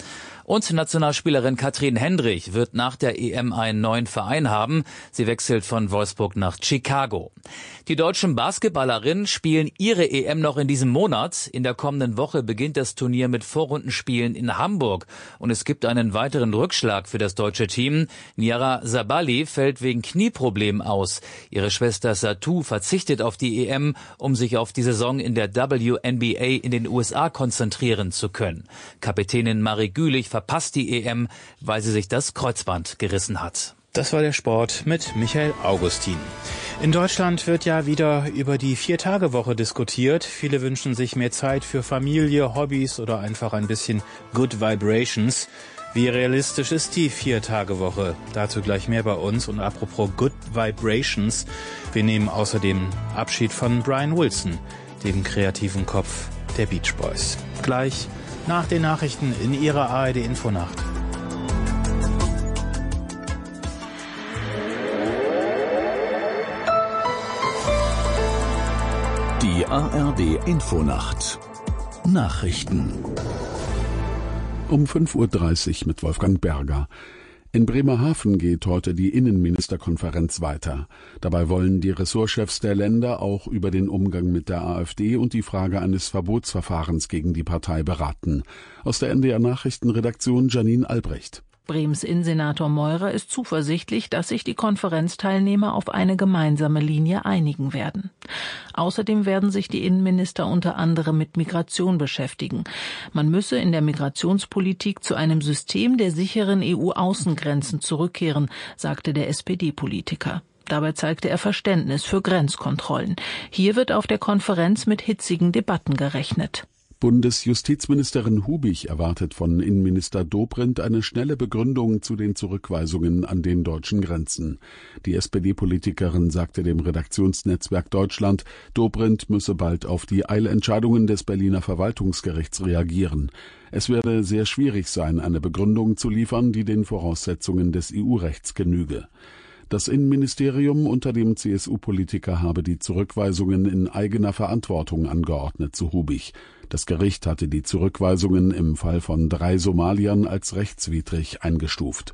Und Nationalspielerin Katrin Hendrich wird nach der E M einen neuen Verein haben. Sie wechselt von Wolfsburg nach Chicago. Die deutschen Basketballerinnen spielen ihre E M noch in diesem Monat. In der kommenden Woche beginnt das Turnier mit Vorrundenspielen in Hamburg. Und es gibt einen weiteren Rückschlag für das deutsche Team. Niara Sabali fällt wegen Knieproblemen aus. Ihre Schwester Satou verzichtet auf die E M, um sich auf die Saison in der W N B A in den U S A konzentrieren zu können. Kapitänin Marie Gülich verpasst die E M, weil sie sich das Kreuzband gerissen hat. Das war der Sport mit Michael Augustin. In Deutschland wird ja wieder über die Vier-Tage-Woche diskutiert. Viele wünschen sich mehr Zeit für Familie, Hobbys oder einfach ein bisschen Good Vibrations. Wie realistisch ist die Vier-Tage-Woche? Dazu gleich mehr bei uns. Und apropos Good Vibrations, wir nehmen außerdem Abschied von Brian Wilson, dem kreativen Kopf der Beach Boys. Gleich nach den Nachrichten in Ihrer A R D-Infonacht. Die A R D-Infonacht. Nachrichten. Um fünf Uhr dreißig mit Wolfgang Berger. In Bremerhaven geht heute die Innenministerkonferenz weiter. Dabei wollen die Ressortchefs der Länder auch über den Umgang mit der AfD und die Frage eines Verbotsverfahrens gegen die Partei beraten. Aus der N D R-Nachrichtenredaktion Janine Albrecht. Brems Innensenator Meurer ist zuversichtlich, dass sich die Konferenzteilnehmer auf eine gemeinsame Linie einigen werden. Außerdem werden sich die Innenminister unter anderem mit Migration beschäftigen. Man müsse in der Migrationspolitik zu einem System der sicheren E U-Außengrenzen zurückkehren, sagte der S P D-Politiker. Dabei zeigte er Verständnis für Grenzkontrollen. Hier wird auf der Konferenz mit hitzigen Debatten gerechnet. Bundesjustizministerin Hubig erwartet von Innenminister Dobrindt eine schnelle Begründung zu den Zurückweisungen an den deutschen Grenzen. Die S P D-Politikerin sagte dem Redaktionsnetzwerk Deutschland, Dobrindt müsse bald auf die Eilentscheidungen des Berliner Verwaltungsgerichts reagieren. Es werde sehr schwierig sein, eine Begründung zu liefern, die den Voraussetzungen des E U-Rechts genüge. Das Innenministerium unter dem C S U-Politiker habe die Zurückweisungen in eigener Verantwortung angeordnet, so Hubig. Das Gericht hatte die Zurückweisungen im Fall von drei Somaliern als rechtswidrig eingestuft.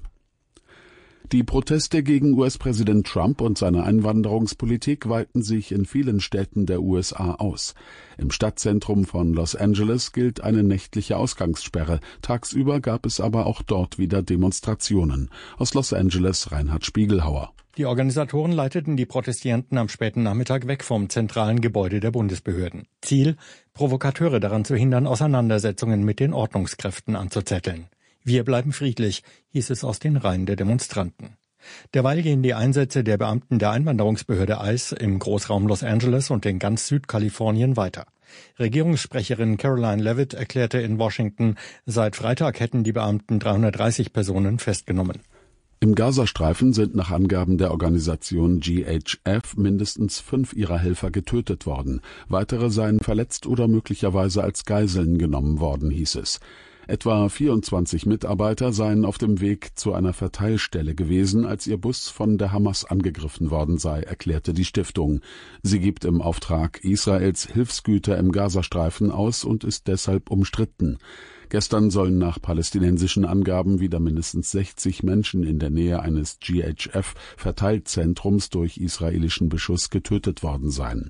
Die Proteste gegen U S-Präsident Trump und seine Einwanderungspolitik weiten sich in vielen Städten der U S A aus. Im Stadtzentrum von Los Angeles gilt eine nächtliche Ausgangssperre. Tagsüber gab es aber auch dort wieder Demonstrationen. Aus Los Angeles Reinhard Spiegelhauer. Die Organisatoren leiteten die Protestierenden am späten Nachmittag weg vom zentralen Gebäude der Bundesbehörden. Ziel, Provokateure daran zu hindern, Auseinandersetzungen mit den Ordnungskräften anzuzetteln. Wir bleiben friedlich, hieß es aus den Reihen der Demonstranten. Derweil gehen die Einsätze der Beamten der Einwanderungsbehörde I C E im Großraum Los Angeles und in ganz Südkalifornien weiter. Regierungssprecherin Caroline Leavitt erklärte in Washington, seit Freitag hätten die Beamten dreihundertdreißig Personen festgenommen. Im Gazastreifen sind nach Angaben der Organisation G H F mindestens fünf ihrer Helfer getötet worden. Weitere seien verletzt oder möglicherweise als Geiseln genommen worden, hieß es. Etwa vierundzwanzig Mitarbeiter seien auf dem Weg zu einer Verteilstelle gewesen, als ihr Bus von der Hamas angegriffen worden sei, erklärte die Stiftung. Sie gibt im Auftrag Israels Hilfsgüter im Gazastreifen aus und ist deshalb umstritten. Gestern sollen nach palästinensischen Angaben wieder mindestens sechzig Menschen in der Nähe eines G H F-Verteilzentrums durch israelischen Beschuss getötet worden sein.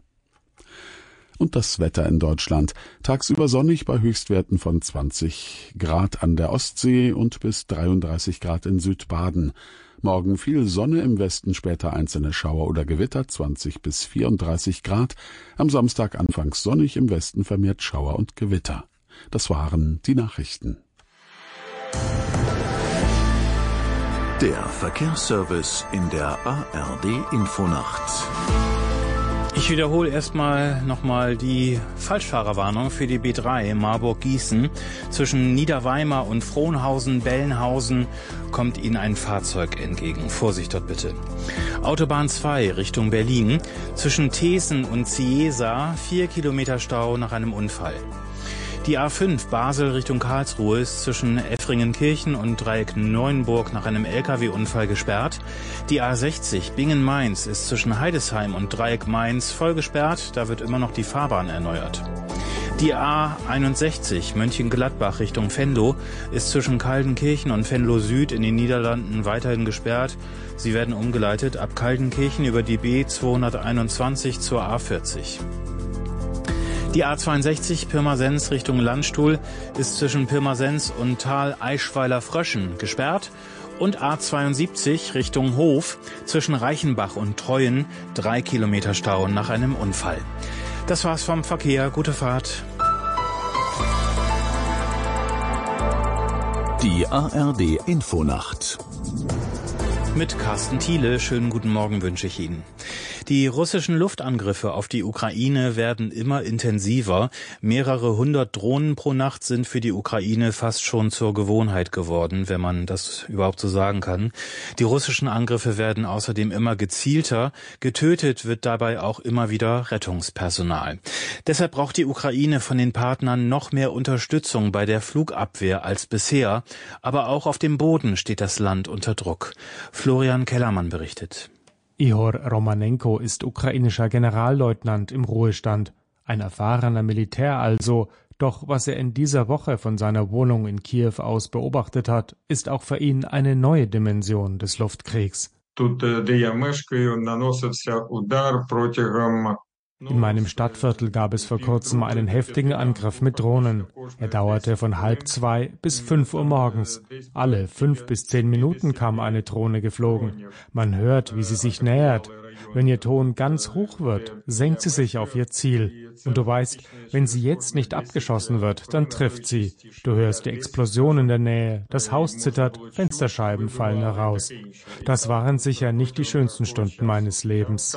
Und das Wetter in Deutschland. Tagsüber sonnig bei Höchstwerten von zwanzig Grad an der Ostsee und bis dreiunddreißig Grad in Südbaden. Morgen viel Sonne, im Westen später einzelne Schauer oder Gewitter, zwanzig bis vierunddreißig Grad. Am Samstag anfangs sonnig, im Westen vermehrt Schauer und Gewitter. Das waren die Nachrichten. Der Verkehrsservice in der A R D-Infonacht. Ich wiederhole erstmal nochmal die Falschfahrerwarnung für die B drei Marburg-Gießen. Zwischen Niederweimar und Frohnhausen-Bellenhausen kommt Ihnen ein Fahrzeug entgegen. Vorsicht dort bitte. Autobahn zwei Richtung Berlin. Zwischen Thesen und Ciesa vier Kilometer Stau nach einem Unfall. Die A fünf Basel Richtung Karlsruhe ist zwischen Effringenkirchen und Dreieck Neuenburg nach einem L K W-Unfall gesperrt. Die A sechzig Bingen-Mainz ist zwischen Heidesheim und Dreieck Mainz voll gesperrt. Da wird immer noch die Fahrbahn erneuert. Die A einundsechzig Mönchengladbach Richtung Venlo ist zwischen Kaldenkirchen und Venlo Süd in den Niederlanden weiterhin gesperrt. Sie werden umgeleitet ab Kaldenkirchen über die B zweihunderteinundzwanzig zur A vierzig. Die A zweiundsechzig Pirmasens Richtung Landstuhl ist zwischen Pirmasens und Tal Eichweiler-Fröschen gesperrt. Und A zweiundsiebzig Richtung Hof zwischen Reichenbach und Treuen drei Kilometer Stau nach einem Unfall. Das war's vom Verkehr. Gute Fahrt. Die A R D Infonacht. Mit Carsten Thiele. Schönen guten Morgen wünsche ich Ihnen. Die russischen Luftangriffe auf die Ukraine werden immer intensiver. Mehrere hundert Drohnen pro Nacht sind für die Ukraine fast schon zur Gewohnheit geworden, wenn man das überhaupt so sagen kann. Die russischen Angriffe werden außerdem immer gezielter. Getötet wird dabei auch immer wieder Rettungspersonal. Deshalb braucht die Ukraine von den Partnern noch mehr Unterstützung bei der Flugabwehr als bisher. Aber auch auf dem Boden steht das Land unter Druck. Florian Kellermann berichtet. Ihor Romanenko ist ukrainischer Generalleutnant im Ruhestand. Ein erfahrener Militär also. Doch was er in dieser Woche von seiner Wohnung in Kiew aus beobachtet hat, ist auch für ihn eine neue Dimension des Luftkriegs. In meinem Stadtviertel gab es vor kurzem einen heftigen Angriff mit Drohnen. Er dauerte von halb zwei bis fünf Uhr morgens. Alle fünf bis zehn Minuten kam eine Drohne geflogen. Man hört, wie sie sich nähert. Wenn ihr Ton ganz hoch wird, senkt sie sich auf ihr Ziel. Und du weißt, wenn sie jetzt nicht abgeschossen wird, dann trifft sie. Du hörst die Explosion in der Nähe, das Haus zittert, Fensterscheiben fallen heraus. Das waren sicher nicht die schönsten Stunden meines Lebens.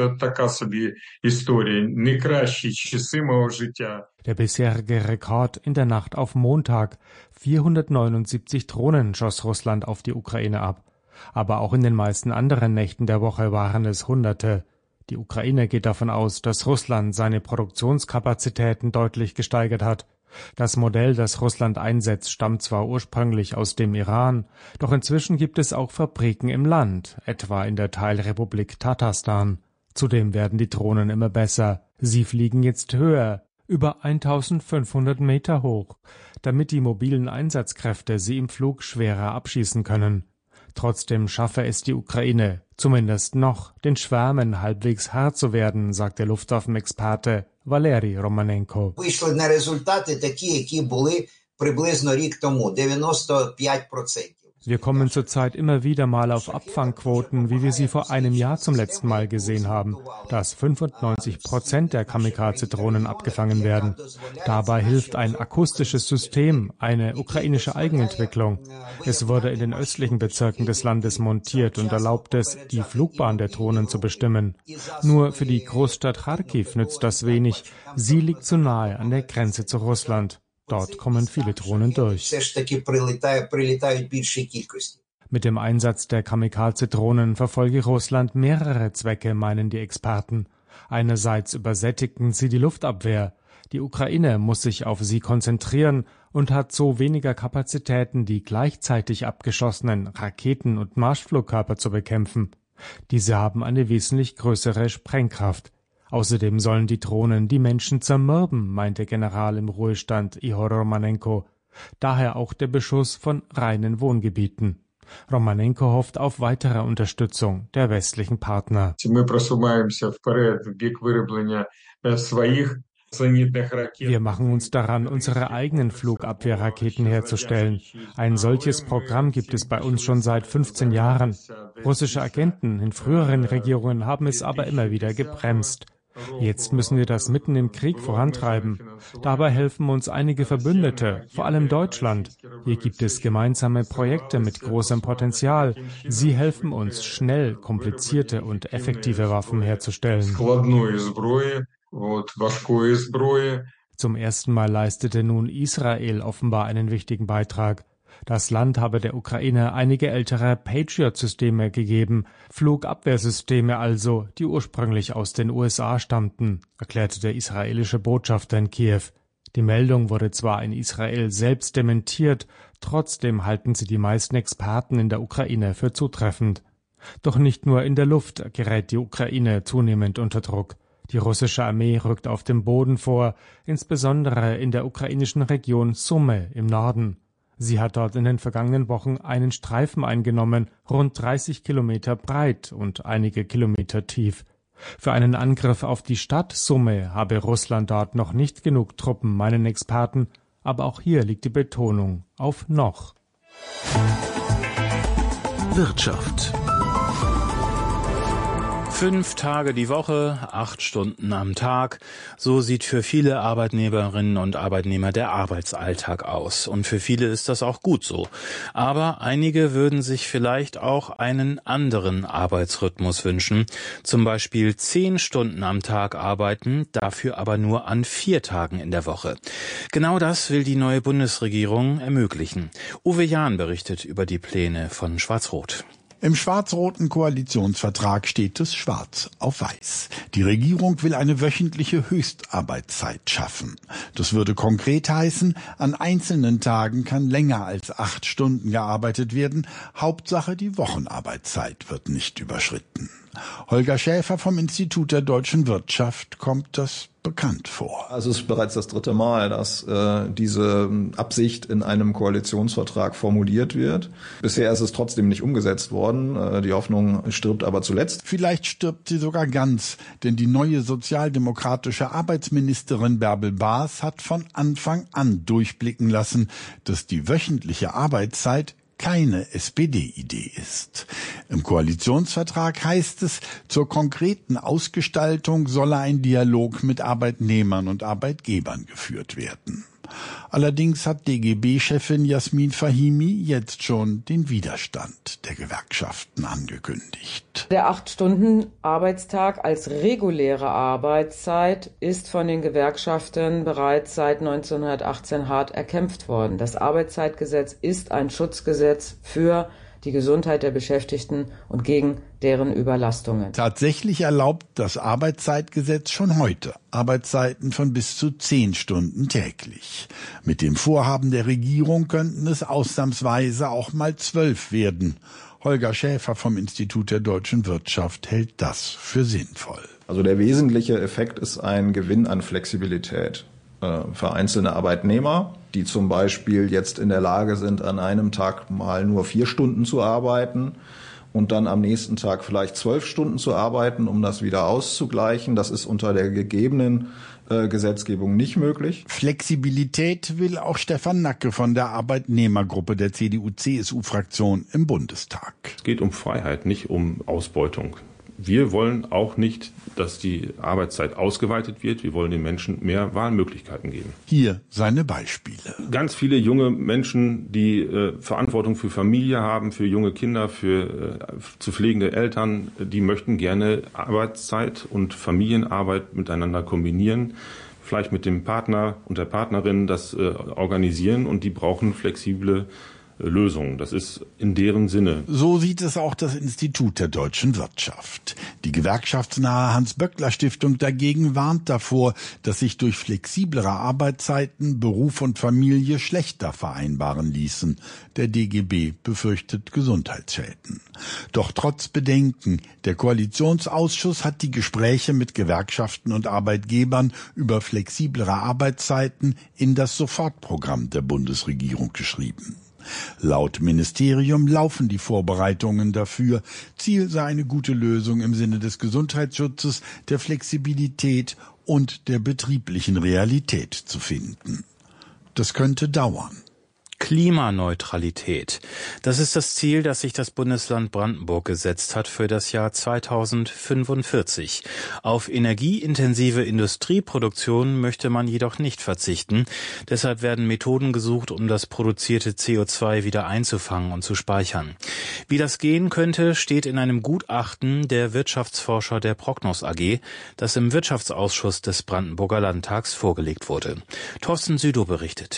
Der bisherige Rekord in der Nacht auf Montag. vierhundertneunundsiebzig Drohnen schoss Russland auf die Ukraine ab. Aber auch in den meisten anderen Nächten der Woche waren es Hunderte. Die Ukraine geht davon aus, dass Russland seine Produktionskapazitäten deutlich gesteigert hat. Das Modell, das Russland einsetzt, stammt zwar ursprünglich aus dem Iran, doch inzwischen gibt es auch Fabriken im Land, etwa in der Teilrepublik Tatarstan. Zudem werden die Drohnen immer besser. Sie fliegen jetzt höher, über eintausendfünfhundert Meter hoch, damit die mobilen Einsatzkräfte sie im Flug schwerer abschießen können. Trotzdem schaffe es die Ukraine, zumindest noch, den Schwärmen halbwegs Herr zu werden, sagt der Luftwaffenexperte Валерій Романенко. Вийшли на результати такі, які були приблизно рік тому, дев'яносто п'ять відсотків. Wir kommen zurzeit immer wieder mal auf Abfangquoten, wie wir sie vor einem Jahr zum letzten Mal gesehen haben, dass fünfundneunzig Prozent der Kamikaze-Drohnen abgefangen werden. Dabei hilft ein akustisches System, eine ukrainische Eigenentwicklung. Es wurde in den östlichen Bezirken des Landes montiert und erlaubt es, die Flugbahn der Drohnen zu bestimmen. Nur für die Großstadt Charkiw nützt das wenig. Sie liegt zu nahe an der Grenze zu Russland. Dort kommen viele Drohnen durch. Mit dem Einsatz der Kamikaze-Drohnen verfolge Russland mehrere Zwecke, meinen die Experten. Einerseits übersättigten sie die Luftabwehr. Die Ukraine muss sich auf sie konzentrieren und hat so weniger Kapazitäten, die gleichzeitig abgeschossenen Raketen und Marschflugkörper zu bekämpfen. Diese haben eine wesentlich größere Sprengkraft. Außerdem sollen die Drohnen die Menschen zermürben, meint der General im Ruhestand Ihor Romanenko. Daher auch der Beschuss von reinen Wohngebieten. Romanenko hofft auf weitere Unterstützung der westlichen Partner. Wir machen uns daran, unsere eigenen Flugabwehrraketen herzustellen. Ein solches Programm gibt es bei uns schon seit fünfzehn Jahren. Russische Agenten in früheren Regierungen haben es aber immer wieder gebremst. Jetzt müssen wir das mitten im Krieg vorantreiben. Dabei helfen uns einige Verbündete, vor allem Deutschland. Hier gibt es gemeinsame Projekte mit großem Potenzial. Sie helfen uns, schnell komplizierte und effektive Waffen herzustellen. Zum ersten Mal leistete nun Israel offenbar einen wichtigen Beitrag. Das Land habe der Ukraine einige ältere Patriot-Systeme gegeben, Flugabwehrsysteme also, die ursprünglich aus den U S A stammten, erklärte der israelische Botschafter in Kiew. Die Meldung wurde zwar in Israel selbst dementiert, trotzdem halten sie die meisten Experten in der Ukraine für zutreffend. Doch nicht nur in der Luft gerät die Ukraine zunehmend unter Druck. Die russische Armee rückt auf dem Boden vor, insbesondere in der ukrainischen Region Sumy im Norden. Sie hat dort in den vergangenen Wochen einen Streifen eingenommen, rund dreißig Kilometer breit und einige Kilometer tief. Für einen Angriff auf die Stadt Sumy habe Russland dort noch nicht genug Truppen, meinen Experten, aber auch hier liegt die Betonung auf noch. Wirtschaft. Fünf Tage die Woche, acht Stunden am Tag. So sieht für viele Arbeitnehmerinnen und Arbeitnehmer der Arbeitsalltag aus. Und für viele ist das auch gut so. Aber einige würden sich vielleicht auch einen anderen Arbeitsrhythmus wünschen. Zum Beispiel zehn Stunden am Tag arbeiten, dafür aber nur an vier Tagen in der Woche. Genau das will die neue Bundesregierung ermöglichen. Uwe Jahn berichtet über die Pläne von Schwarz-Rot. Im schwarz-roten Koalitionsvertrag steht es schwarz auf weiß. Die Regierung will eine wöchentliche Höchstarbeitszeit schaffen. Das würde konkret heißen, an einzelnen Tagen kann länger als acht Stunden gearbeitet werden. Hauptsache, die Wochenarbeitszeit wird nicht überschritten. Holger Schäfer vom Institut der deutschen Wirtschaft kommt das bekannt vor. Also es ist bereits das dritte Mal, dass äh, diese Absicht in einem Koalitionsvertrag formuliert wird. Bisher ist es trotzdem nicht umgesetzt worden. Äh, die Hoffnung stirbt aber zuletzt. Vielleicht stirbt sie sogar ganz, denn die neue sozialdemokratische Arbeitsministerin Bärbel Baas hat von Anfang an durchblicken lassen, dass die wöchentliche Arbeitszeit keine S P D-Idee ist. Im Koalitionsvertrag heißt es, zur konkreten Ausgestaltung solle ein Dialog mit Arbeitnehmern und Arbeitgebern geführt werden. Allerdings hat D G B-Chefin Jasmin Fahimi jetzt schon den Widerstand der Gewerkschaften angekündigt. Der acht-Stunden-Arbeitstag als reguläre Arbeitszeit ist von den Gewerkschaften bereits seit neunzehnhundertachtzehn hart erkämpft worden. Das Arbeitszeitgesetz ist ein Schutzgesetz für die Gesundheit der Beschäftigten und gegen deren Überlastungen. Tatsächlich erlaubt das Arbeitszeitgesetz schon heute Arbeitszeiten von bis zu zehn Stunden täglich. Mit dem Vorhaben der Regierung könnten es ausnahmsweise auch mal zwölf werden. Holger Schäfer vom Institut der deutschen Wirtschaft hält das für sinnvoll. Also der wesentliche Effekt ist ein Gewinn an Flexibilität für einzelne Arbeitnehmer, die zum Beispiel jetzt in der Lage sind, an einem Tag mal nur vier Stunden zu arbeiten und dann am nächsten Tag vielleicht zwölf Stunden zu arbeiten, um das wieder auszugleichen. Das ist unter der gegebenen äh, Gesetzgebung nicht möglich. Flexibilität will auch Stefan Nacke von der Arbeitnehmergruppe der C D U C S U-Fraktion im Bundestag. Es geht um Freiheit, nicht um Ausbeutung. Wir wollen auch nicht, dass die Arbeitszeit ausgeweitet wird. Wir wollen den Menschen mehr Wahlmöglichkeiten geben. Hier seine Beispiele. Ganz viele junge Menschen, die äh, Verantwortung für Familie haben, für junge Kinder, für äh, zu pflegende Eltern, die möchten gerne Arbeitszeit und Familienarbeit miteinander kombinieren. Vielleicht mit dem Partner und der Partnerin das äh, organisieren, und die brauchen flexible Lösungen. Das ist in deren Sinne. So sieht es auch das Institut der deutschen Wirtschaft. Die gewerkschaftsnahe Hans-Böckler-Stiftung dagegen warnt davor, dass sich durch flexiblere Arbeitszeiten Beruf und Familie schlechter vereinbaren ließen. Der D G B befürchtet Gesundheitsschäden. Doch trotz Bedenken, der Koalitionsausschuss hat die Gespräche mit Gewerkschaften und Arbeitgebern über flexiblere Arbeitszeiten in das Sofortprogramm der Bundesregierung geschrieben. Laut Ministerium laufen die Vorbereitungen dafür. Ziel sei eine gute Lösung im Sinne des Gesundheitsschutzes, der Flexibilität und der betrieblichen Realität zu finden. Das könnte dauern. Klimaneutralität. Das ist das Ziel, das sich das Bundesland Brandenburg gesetzt hat für das Jahr zweitausendfünfundvierzig. Auf energieintensive Industrieproduktion möchte man jedoch nicht verzichten. Deshalb werden Methoden gesucht, um das produzierte C O zwei wieder einzufangen und zu speichern. Wie das gehen könnte, steht in einem Gutachten der Wirtschaftsforscher der Prognos A G, das im Wirtschaftsausschuss des Brandenburger Landtags vorgelegt wurde. Thorsten Südow berichtet.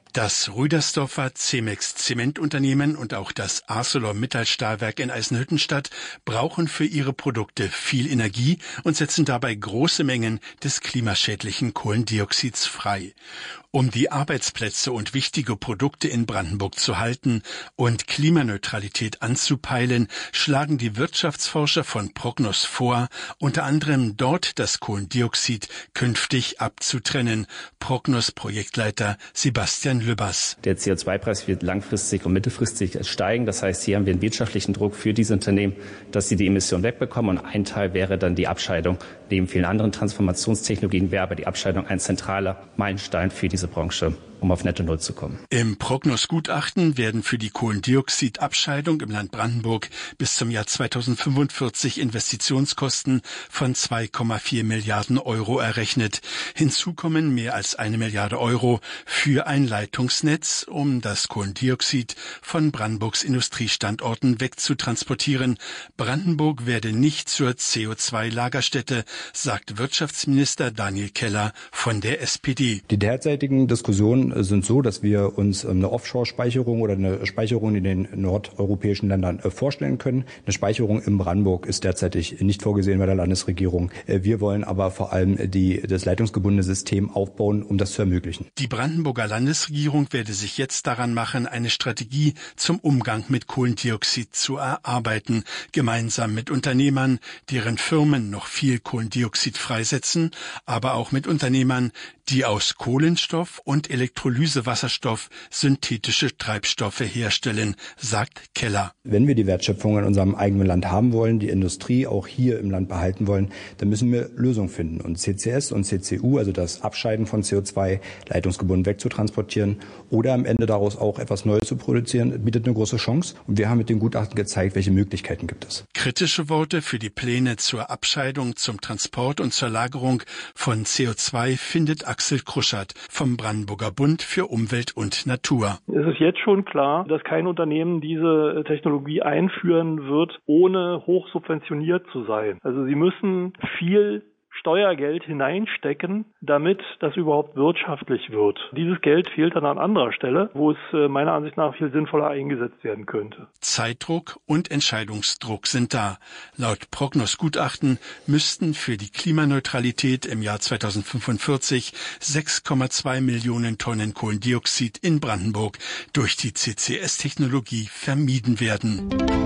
Das Rüdersdorfer Cemex Zementunternehmen und auch das ArcelorMittal Stahlwerk in Eisenhüttenstadt brauchen für ihre Produkte viel Energie und setzen dabei große Mengen des klimaschädlichen Kohlendioxids frei. Um die Arbeitsplätze und wichtige Produkte in Brandenburg zu halten und Klimaneutralität anzupeilen, schlagen die Wirtschaftsforscher von Prognos vor, unter anderem dort das Kohlendioxid künftig abzutrennen. Prognos Projektleiter Sebastian Lübbers. Der C O zwei Preis wird langfristig und mittelfristig steigen. Das heißt, hier haben wir einen wirtschaftlichen Druck für diese Unternehmen, dass sie die Emissionen wegbekommen. Und ein Teil wäre dann die Abscheidung. Neben vielen anderen Transformationstechnologien wäre aber die Abscheidung ein zentraler Meilenstein für diese Branche, um auf Netto Null zu kommen. Im Prognos-Gutachten werden für die Kohlendioxidabscheidung im Land Brandenburg bis zum Jahr zweitausendfünfundvierzig Investitionskosten von zwei Komma vier Milliarden Euro errechnet. Hinzu kommen mehr als eine Milliarde Euro für ein Leitungsnetz, um das Kohlendioxid von Brandenburgs Industriestandorten wegzutransportieren. Brandenburg werde nicht zur C O zwei Lagerstätte, sagt Wirtschaftsminister Daniel Keller von der S P D. Die derzeitigen Diskussionen sind so, dass wir uns eine Offshore-Speicherung oder eine Speicherung in den nordeuropäischen Ländern vorstellen können. Eine Speicherung in Brandenburg ist derzeitig nicht vorgesehen bei der Landesregierung. Wir wollen aber vor allem die, das leitungsgebundene System aufbauen, um das zu ermöglichen. Die Brandenburger Landesregierung werde sich jetzt daran machen, eine Strategie zum Umgang mit Kohlendioxid zu erarbeiten, gemeinsam mit Unternehmern, deren Firmen noch viel Kohlendioxid freisetzen, aber auch mit Unternehmern, die aus Kohlenstoff und Elektrolysewasserstoff synthetische Treibstoffe herstellen, sagt Keller. Wenn wir die Wertschöpfung in unserem eigenen Land haben wollen, die Industrie auch hier im Land behalten wollen, dann müssen wir Lösungen finden. Und C C S und C C U, also das Abscheiden von C O zwei, leitungsgebunden wegzutransportieren oder am Ende daraus auch etwas Neues zu produzieren, bietet eine große Chance. Und wir haben mit dem Gutachten gezeigt, welche Möglichkeiten gibt es. Kritische Worte für die Pläne zur Abscheidung, zum Transport und zur Lagerung von C O zwei findet Axel Kruschert vom Brandenburger Bund für Umwelt und Natur. Es ist jetzt schon klar, dass kein Unternehmen diese Technologie einführen wird, ohne hochsubventioniert zu sein. Also sie müssen viel Steuergeld hineinstecken, damit das überhaupt wirtschaftlich wird. Dieses Geld fehlt dann an anderer Stelle, wo es meiner Ansicht nach viel sinnvoller eingesetzt werden könnte. Zeitdruck und Entscheidungsdruck sind da. Laut Prognos-Gutachten müssten für die Klimaneutralität im Jahr zweitausendfünfundvierzig sechs Komma zwei Millionen Tonnen Kohlendioxid in Brandenburg durch die C C S-Technologie vermieden werden.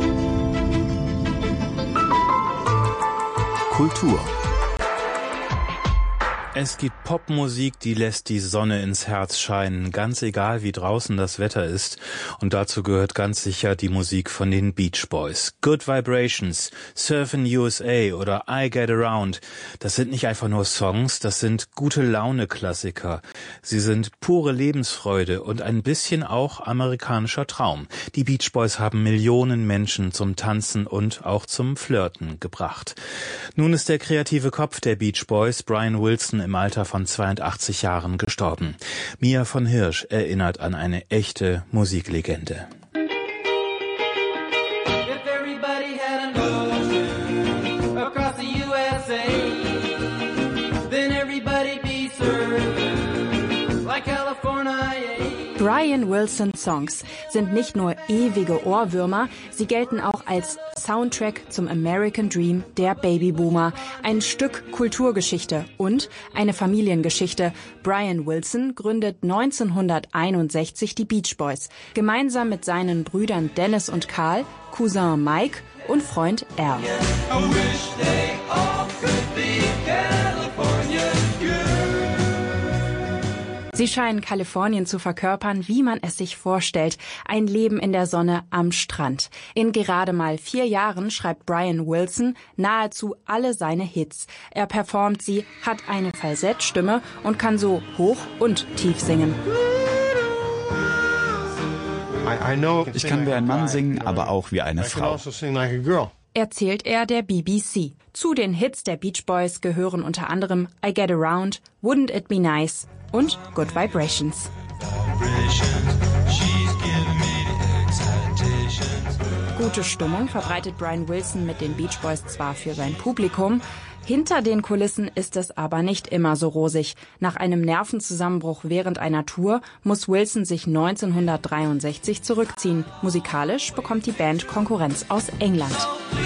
Kultur. Es gibt Popmusik, die lässt die Sonne ins Herz scheinen, ganz egal wie draußen das Wetter ist. Und dazu gehört ganz sicher die Musik von den Beach Boys. Good Vibrations, Surfin' U S A oder I Get Around. Das sind nicht einfach nur Songs, das sind gute Laune-Klassiker. Sie sind pure Lebensfreude und ein bisschen auch amerikanischer Traum. Die Beach Boys haben Millionen Menschen zum Tanzen und auch zum Flirten gebracht. Nun ist der kreative Kopf der Beach Boys, Brian Wilson, im Alter von zweiundachtzig Jahren gestorben. Mia von Hirsch erinnert an eine echte Musiklegende. Brian Wilson Songs sind nicht nur ewige Ohrwürmer, sie gelten auch als Soundtrack zum American Dream der Babyboomer. Ein Stück Kulturgeschichte und eine Familiengeschichte. Brian Wilson gründet neunzehnhunderteinundsechzig die Beach Boys, gemeinsam mit seinen Brüdern Dennis und Carl, Cousin Mike und Freund Al. Sie scheinen Kalifornien zu verkörpern, wie man es sich vorstellt. Ein Leben in der Sonne am Strand. In gerade mal vier Jahren schreibt Brian Wilson nahezu alle seine Hits. Er performt sie, hat eine Falsettstimme und kann so hoch und tief singen. Ich kann wie ein Mann singen, aber auch wie eine Frau. Erzählt er der B B C. Zu den Hits der Beach Boys gehören unter anderem I Get Around, Wouldn't It Be Nice und Good Vibrations. Gute Stimmung verbreitet Brian Wilson mit den Beach Boys zwar für sein Publikum, Hinter den Kulissen ist es aber nicht immer so rosig. Nach einem Nervenzusammenbruch während einer Tour muss Wilson sich neunzehnhundertdreiundsechzig zurückziehen. Musikalisch bekommt die Band Konkurrenz aus England.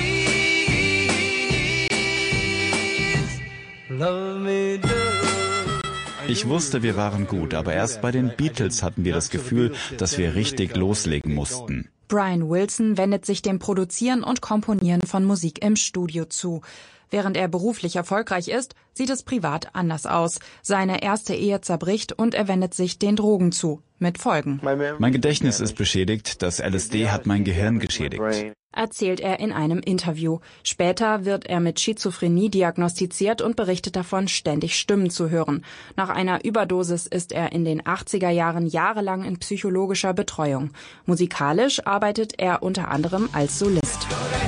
Ich wusste, wir waren gut, aber erst bei den Beatles hatten wir das Gefühl, dass wir richtig loslegen mussten. Brian Wilson wendet sich dem Produzieren und Komponieren von Musik im Studio zu. Während er beruflich erfolgreich ist, sieht es privat anders aus. Seine erste Ehe zerbricht und er wendet sich den Drogen zu. Mit Folgen. Mein Gedächtnis ist beschädigt, das L S D hat mein Gehirn geschädigt. Erzählt er in einem Interview. Später wird er mit Schizophrenie diagnostiziert und berichtet davon, ständig Stimmen zu hören. Nach einer Überdosis ist er in den achtziger Jahren jahrelang in psychologischer Betreuung. Musikalisch arbeitet er unter anderem als Solist.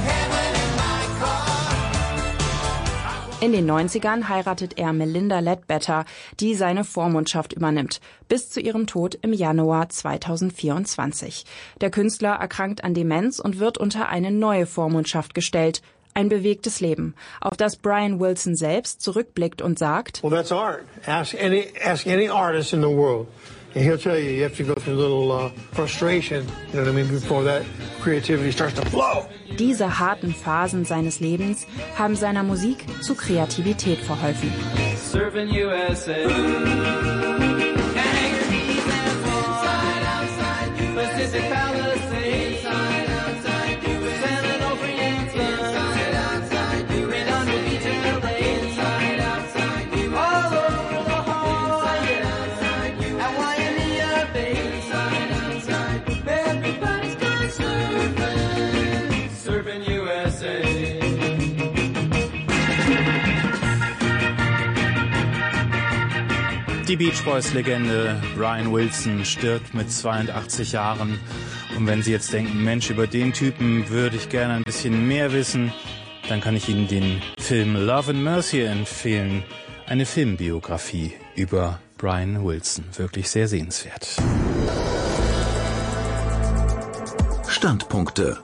In den neunzigern heiratet er Melinda Ledbetter, die seine Vormundschaft übernimmt, bis zu ihrem Tod im Januar zweitausendvierundzwanzig. Der Künstler erkrankt an Demenz und wird unter eine neue Vormundschaft gestellt. Ein bewegtes Leben, auf das Brian Wilson selbst zurückblickt und sagt: Well, that's art. Ask any, ask any artist in the world. And he'll tell you, you have to go through a little uh, frustration, you know what I mean, before that creativity starts to flow. Diese harten Phasen seines Lebens haben seiner Musik zu Kreativität verholfen. Surfing U S A. Die Beach Boys-Legende Brian Wilson stirbt mit zweiundachtzig Jahren. Und wenn Sie jetzt denken, Mensch, über den Typen würde ich gerne ein bisschen mehr wissen, dann kann ich Ihnen den Film Love and Mercy empfehlen. Eine Filmbiografie über Brian Wilson. Wirklich sehr sehenswert. Standpunkte.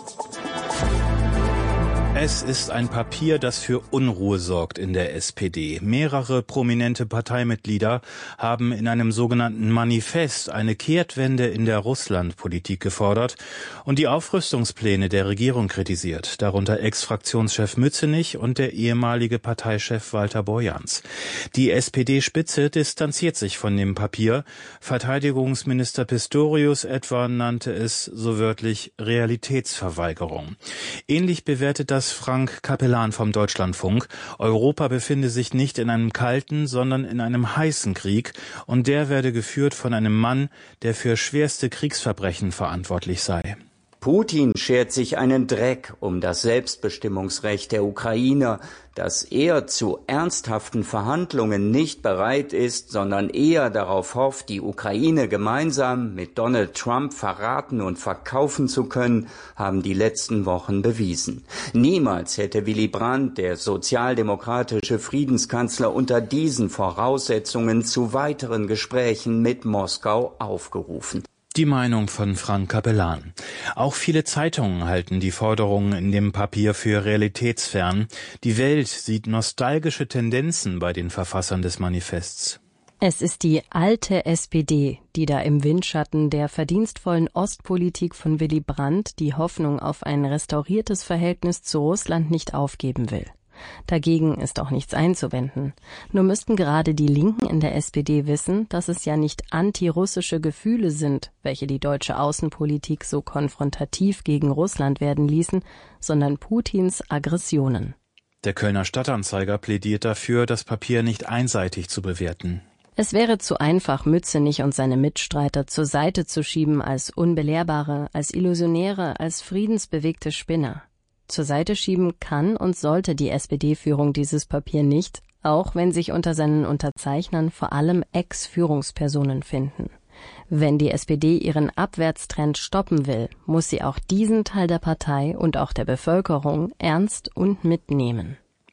Es ist ein Papier, das für Unruhe sorgt in der S P D. Mehrere prominente Parteimitglieder haben in einem sogenannten Manifest eine Kehrtwende in der Russlandpolitik gefordert und die Aufrüstungspläne der Regierung kritisiert, darunter Ex-Fraktionschef Mützenich und der ehemalige Parteichef Walter Borjans. Die S P D-Spitze distanziert sich von dem Papier. Verteidigungsminister Pistorius etwa nannte es so wörtlich Realitätsverweigerung. Ähnlich bewertet das Frank Capellan vom Deutschlandfunk. Europa befinde sich nicht in einem kalten, sondern in einem heißen Krieg und der werde geführt von einem Mann, der für schwerste Kriegsverbrechen verantwortlich sei. Putin schert sich einen Dreck um das Selbstbestimmungsrecht der Ukrainer, dass er zu ernsthaften Verhandlungen nicht bereit ist, sondern eher darauf hofft, die Ukraine gemeinsam mit Donald Trump verraten und verkaufen zu können, haben die letzten Wochen bewiesen. Niemals hätte Willy Brandt, der sozialdemokratische Friedenskanzler, unter diesen Voraussetzungen zu weiteren Gesprächen mit Moskau aufgerufen. Die Meinung von Frank Capellan. Auch viele Zeitungen halten die Forderungen in dem Papier für realitätsfern. Die Welt sieht nostalgische Tendenzen bei den Verfassern des Manifests. Es ist die alte S P D, die da im Windschatten der verdienstvollen Ostpolitik von Willy Brandt die Hoffnung auf ein restauriertes Verhältnis zu Russland nicht aufgeben will. Dagegen ist auch nichts einzuwenden. Nur müssten gerade die Linken in der S P D wissen, dass es ja nicht antirussische Gefühle sind, welche die deutsche Außenpolitik so konfrontativ gegen Russland werden ließen, sondern Putins Aggressionen. Der Kölner Stadtanzeiger plädiert dafür, das Papier nicht einseitig zu bewerten. Es wäre zu einfach, Mützenich und seine Mitstreiter zur Seite zu schieben als Unbelehrbare, als Illusionäre, als friedensbewegte Spinner. Zur Seite schieben kann und sollte die S P D-Führung dieses Papier nicht, auch wenn sich unter seinen Unterzeichnern vor allem Ex-Führungspersonen finden. Wenn die S P D ihren Abwärtstrend stoppen will, muss sie auch diesen Teil der Partei und auch der Bevölkerung ernst und mitnehmen.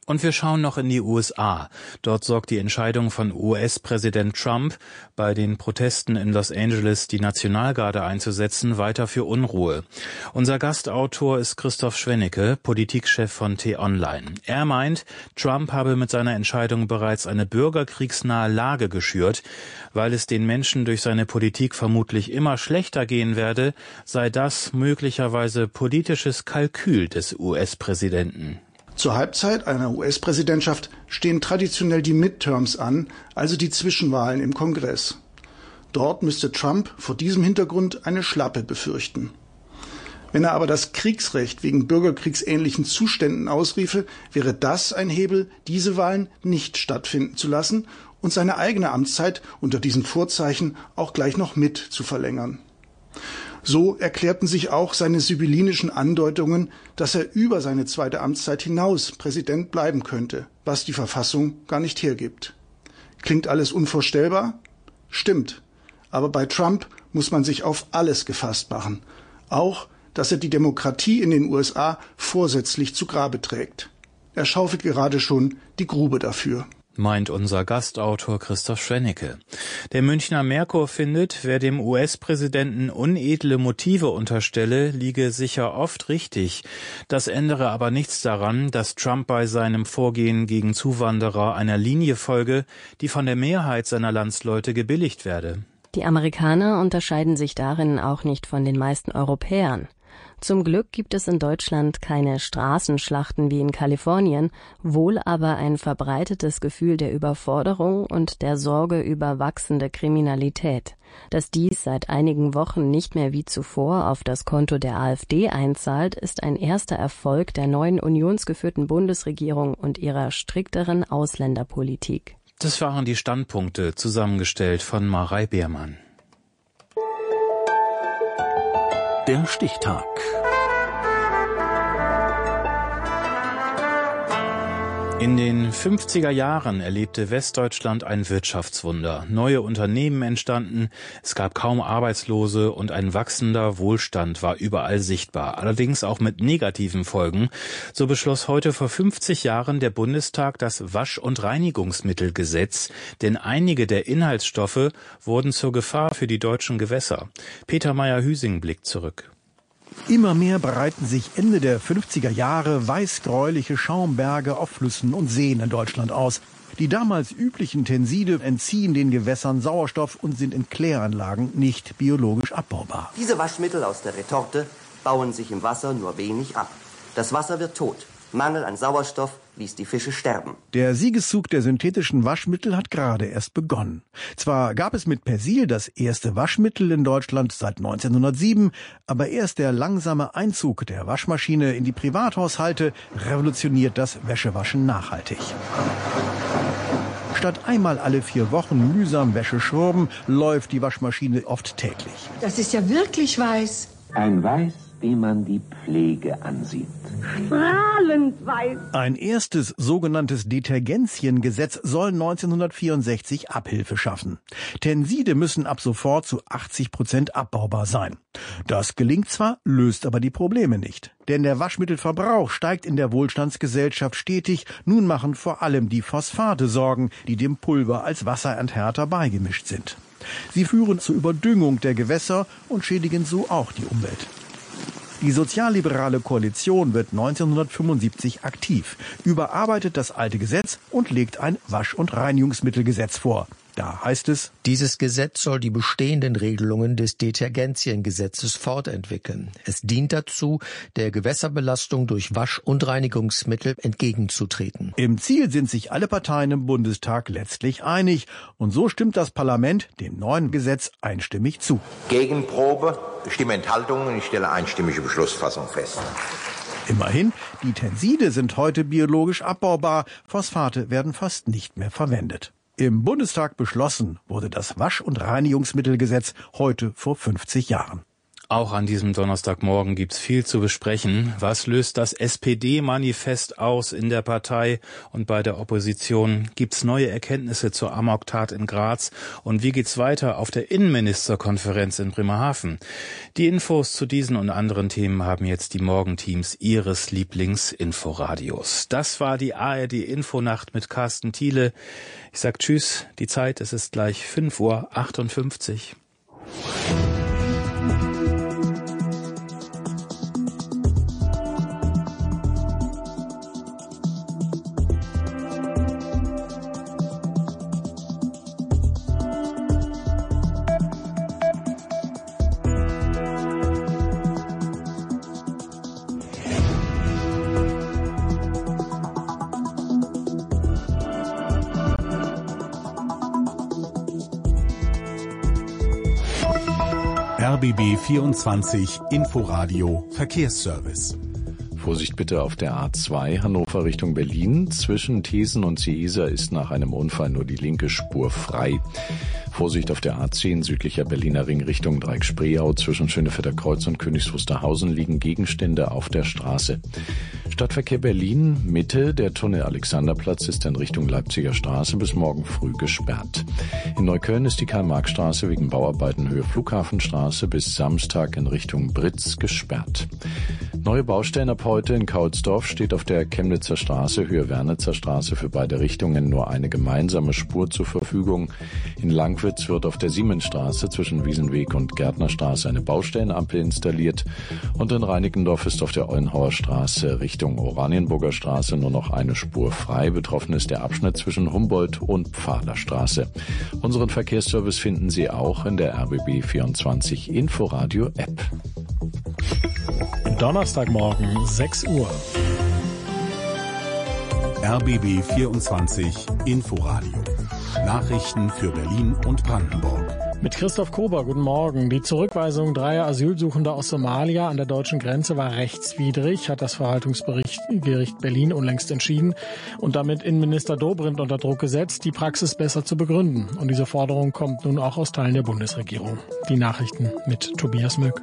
Und wir schauen noch in die U S A. Dort sorgt die Entscheidung von U S-Präsident Trump, bei den Protesten in Los Angeles die Nationalgarde einzusetzen, weiter für Unruhe. Unser Gastautor ist Christoph Schwennecke, Politikchef von T-Online. Er meint, Trump habe mit seiner Entscheidung bereits eine bürgerkriegsnahe Lage geschürt. Weil es den Menschen durch seine Politik vermutlich immer schlechter gehen werde, sei das möglicherweise politisches Kalkül des U S-Präsidenten. Zur Halbzeit einer U S-Präsidentschaft stehen traditionell die Midterms an, also die Zwischenwahlen im Kongress. Dort müsste Trump vor diesem Hintergrund eine Schlappe befürchten. Wenn er aber das Kriegsrecht wegen bürgerkriegsähnlichen Zuständen ausriefe, wäre das ein Hebel, diese Wahlen nicht stattfinden zu lassen und seine eigene Amtszeit unter diesen Vorzeichen auch gleich noch mit zu verlängern. So erklärten sich auch seine sibyllinischen Andeutungen, dass er über seine zweite Amtszeit hinaus Präsident bleiben könnte, was die Verfassung gar nicht hergibt. Klingt alles unvorstellbar? Stimmt. Aber bei Trump muss man sich auf alles gefasst machen. Auch, dass er die Demokratie in den U S A vorsätzlich zu Grabe trägt. Er schaufelt gerade schon die Grube dafür. Meint unser Gastautor Christoph Schwennecke. Der Münchner Merkur findet, wer dem U S-Präsidenten unedle Motive unterstelle, liege sicher oft richtig. Das ändere aber nichts daran, dass Trump bei seinem Vorgehen gegen Zuwanderer einer Linie folge, die von der Mehrheit seiner Landsleute gebilligt werde. Die Amerikaner unterscheiden sich darin auch nicht von den meisten Europäern. Zum Glück gibt es in Deutschland keine Straßenschlachten wie in Kalifornien, wohl aber ein verbreitetes Gefühl der Überforderung und der Sorge über wachsende Kriminalität. Dass dies seit einigen Wochen nicht mehr wie zuvor auf das Konto der AfD einzahlt, ist ein erster Erfolg der neuen unionsgeführten Bundesregierung und ihrer strikteren Ausländerpolitik. Das waren die Standpunkte, zusammengestellt von Marei Beermann. Der Stichtag. In den fünfziger Jahren erlebte Westdeutschland ein Wirtschaftswunder. Neue Unternehmen entstanden, es gab kaum Arbeitslose und ein wachsender Wohlstand war überall sichtbar, allerdings auch mit negativen Folgen. So beschloss heute vor fünfzig Jahren der Bundestag das Wasch- und Reinigungsmittelgesetz, denn einige der Inhaltsstoffe wurden zur Gefahr für die deutschen Gewässer. Peter Meyer-Hüsing blickt zurück. Immer mehr breiten sich Ende der fünfziger Jahre weißgräuliche Schaumberge auf Flüssen und Seen in Deutschland aus. Die damals üblichen Tenside entziehen den Gewässern Sauerstoff und sind in Kläranlagen nicht biologisch abbaubar. Diese Waschmittel aus der Retorte bauen sich im Wasser nur wenig ab. Das Wasser wird tot. Mangel an Sauerstoff ließ die Fische sterben. Der Siegeszug der synthetischen Waschmittel hat gerade erst begonnen. Zwar gab es mit Persil das erste Waschmittel in Deutschland seit neunzehnhundertsieben, aber erst der langsame Einzug der Waschmaschine in die Privathaushalte revolutioniert das Wäschewaschen nachhaltig. Statt einmal alle vier Wochen mühsam Wäsche schrubben, läuft die Waschmaschine oft täglich. Das ist ja wirklich weiß. Ein Weiß, wie man die Pflege ansieht. Strahlend weiß. Ein erstes sogenanntes Detergentiengesetz soll neunzehnhundertvierundsechzig Abhilfe schaffen. Tenside müssen ab sofort zu achtzig Prozent abbaubar sein. Das gelingt zwar, löst aber die Probleme nicht. Denn der Waschmittelverbrauch steigt in der Wohlstandsgesellschaft stetig. Nun machen vor allem die Phosphate Sorgen, die dem Pulver als Wasserenthärter beigemischt sind. Sie führen zur Überdüngung der Gewässer und schädigen so auch die Umwelt. Die sozialliberale Koalition wird neunzehnhundertfünfundsiebzig aktiv, überarbeitet das alte Gesetz und legt ein Wasch- und Reinigungsmittelgesetz vor. Da heißt es: Dieses Gesetz soll die bestehenden Regelungen des Detergentiengesetzes fortentwickeln. Es dient dazu, der Gewässerbelastung durch Wasch- und Reinigungsmittel entgegenzutreten. Im Ziel sind sich alle Parteien im Bundestag letztlich einig. Und so stimmt das Parlament dem neuen Gesetz einstimmig zu. Gegenprobe, Stimmenthaltungen. Ich stelle einstimmige Beschlussfassung fest. Immerhin, die Tenside sind heute biologisch abbaubar. Phosphate werden fast nicht mehr verwendet. Im Bundestag beschlossen wurde das Wasch- und Reinigungsmittelgesetz heute vor fünfzig Jahren. Auch an diesem Donnerstagmorgen gibt's viel zu besprechen. Was löst das S P D-Manifest aus in der Partei und bei der Opposition? Gibt's neue Erkenntnisse zur Amoktat in Graz? Und wie geht's weiter auf der Innenministerkonferenz in Bremerhaven? Die Infos zu diesen und anderen Themen haben jetzt die Morgenteams Ihres Lieblings-Inforadios. Das war die A R D-Infonacht mit Carsten Thiele. Ich sag Tschüss, die Zeit, es ist gleich fünf Uhr achtundfünfzig. R B B vierundzwanzig Inforadio Verkehrsservice. Vorsicht bitte auf der A zwei Hannover Richtung Berlin. Zwischen Thesen und Seeser ist nach einem Unfall nur die linke Spur frei. Vorsicht auf der A zehn südlicher Berliner Ring Richtung Dreieck-Spreeau. Zwischen Schönefelder Kreuz und Königs Wusterhausen liegen Gegenstände auf der Straße. Stadtverkehr Berlin Mitte. Der Tunnel Alexanderplatz ist in Richtung Leipziger Straße bis morgen früh gesperrt. In Neukölln ist die Karl-Marx-Straße wegen Bauarbeiten Höhe Flughafenstraße bis Samstag in Richtung Britz gesperrt. Neue Baustellen ab heute in Kaulsdorf steht auf der Chemnitzer Straße Höhe Wernitzer Straße für beide Richtungen nur eine gemeinsame Spur zur Verfügung. In Langwitz wird auf der Siemensstraße zwischen Wiesenweg und Gärtnerstraße eine Baustellenampel installiert und in Reinickendorf ist auf der Ollenhauer Straße Richtung Oranienburger Straße nur noch eine Spur frei. Betroffen ist der Abschnitt zwischen Humboldt und Pfahlerstraße. Unseren Verkehrsservice finden Sie auch in der R B B vierundzwanzig Inforadio App. Donnerstagmorgen sechs Uhr. R B B vierundzwanzig Inforadio. Nachrichten für Berlin und Brandenburg. Mit Christoph Kober, guten Morgen. Die Zurückweisung dreier Asylsuchender aus Somalia an der deutschen Grenze war rechtswidrig, hat das Verwaltungsgericht Berlin unlängst entschieden und damit Innenminister Dobrindt unter Druck gesetzt, die Praxis besser zu begründen. Und diese Forderung kommt nun auch aus Teilen der Bundesregierung. Die Nachrichten mit Tobias Mück.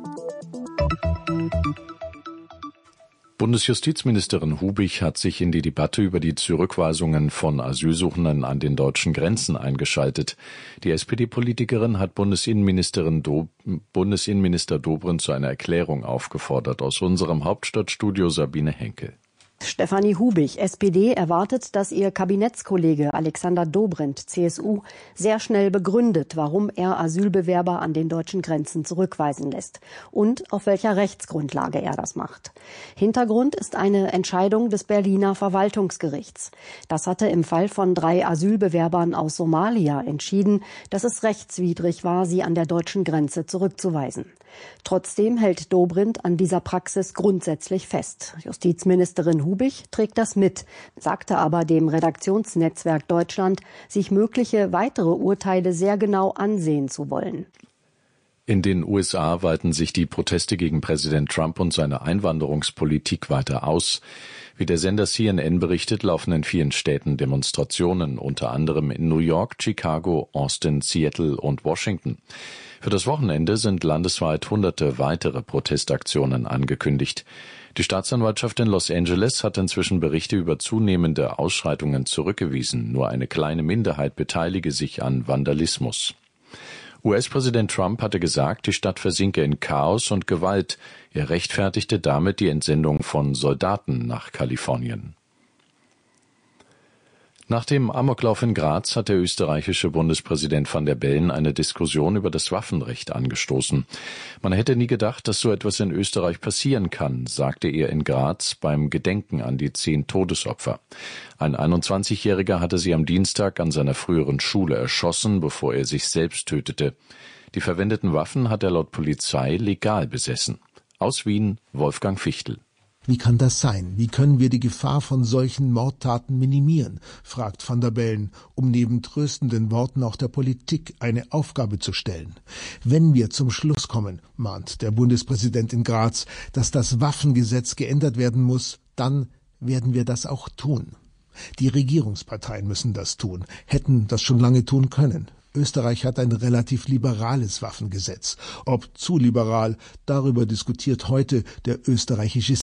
Bundesjustizministerin Hubich hat sich in die Debatte über die Zurückweisungen von Asylsuchenden an den deutschen Grenzen eingeschaltet. Die S P D-Politikerin hat Bundesinnenministerin Do- Bundesinnenminister Dobrindt zu einer Erklärung aufgefordert. Aus unserem Hauptstadtstudio Sabine Henkel. Stefanie Hubich, S P D, erwartet, dass ihr Kabinettskollege Alexander Dobrindt, C S U, sehr schnell begründet, warum er Asylbewerber an den deutschen Grenzen zurückweisen lässt und auf welcher Rechtsgrundlage er das macht. Hintergrund ist eine Entscheidung des Berliner Verwaltungsgerichts. Das hatte im Fall von drei Asylbewerbern aus Somalia entschieden, dass es rechtswidrig war, sie an der deutschen Grenze zurückzuweisen. Trotzdem hält Dobrindt an dieser Praxis grundsätzlich fest. Justizministerin Hubich trägt das mit, sagte aber dem Redaktionsnetzwerk Deutschland, sich mögliche weitere Urteile sehr genau ansehen zu wollen. In den U S A weiten sich die Proteste gegen Präsident Trump und seine Einwanderungspolitik weiter aus. Wie der Sender C N N berichtet, laufen in vielen Städten Demonstrationen, unter anderem in New York, Chicago, Austin, Seattle und Washington. Für das Wochenende sind landesweit hunderte weitere Protestaktionen angekündigt. Die Staatsanwaltschaft in Los Angeles hat inzwischen Berichte über zunehmende Ausschreitungen zurückgewiesen. Nur eine kleine Minderheit beteilige sich an Vandalismus. U S-Präsident Trump hatte gesagt, die Stadt versinke in Chaos und Gewalt. Er rechtfertigte damit die Entsendung von Soldaten nach Kalifornien. Nach dem Amoklauf in Graz hat der österreichische Bundespräsident van der Bellen eine Diskussion über das Waffenrecht angestoßen. Man hätte nie gedacht, dass so etwas in Österreich passieren kann, sagte er in Graz beim Gedenken an die zehn Todesopfer. Ein einundzwanzigjähriger hatte sie am Dienstag an seiner früheren Schule erschossen, bevor er sich selbst tötete. Die verwendeten Waffen hat er laut Polizei legal besessen. Aus Wien, Wolfgang Fichtel. Wie kann das sein? Wie können wir die Gefahr von solchen Mordtaten minimieren? Fragt van der Bellen, um neben tröstenden Worten auch der Politik eine Aufgabe zu stellen. Wenn wir zum Schluss kommen, mahnt der Bundespräsident in Graz, dass das Waffengesetz geändert werden muss, dann werden wir das auch tun. Die Regierungsparteien müssen das tun, hätten das schon lange tun können. Österreich hat ein relativ liberales Waffengesetz. Ob zu liberal, darüber diskutiert heute der österreichische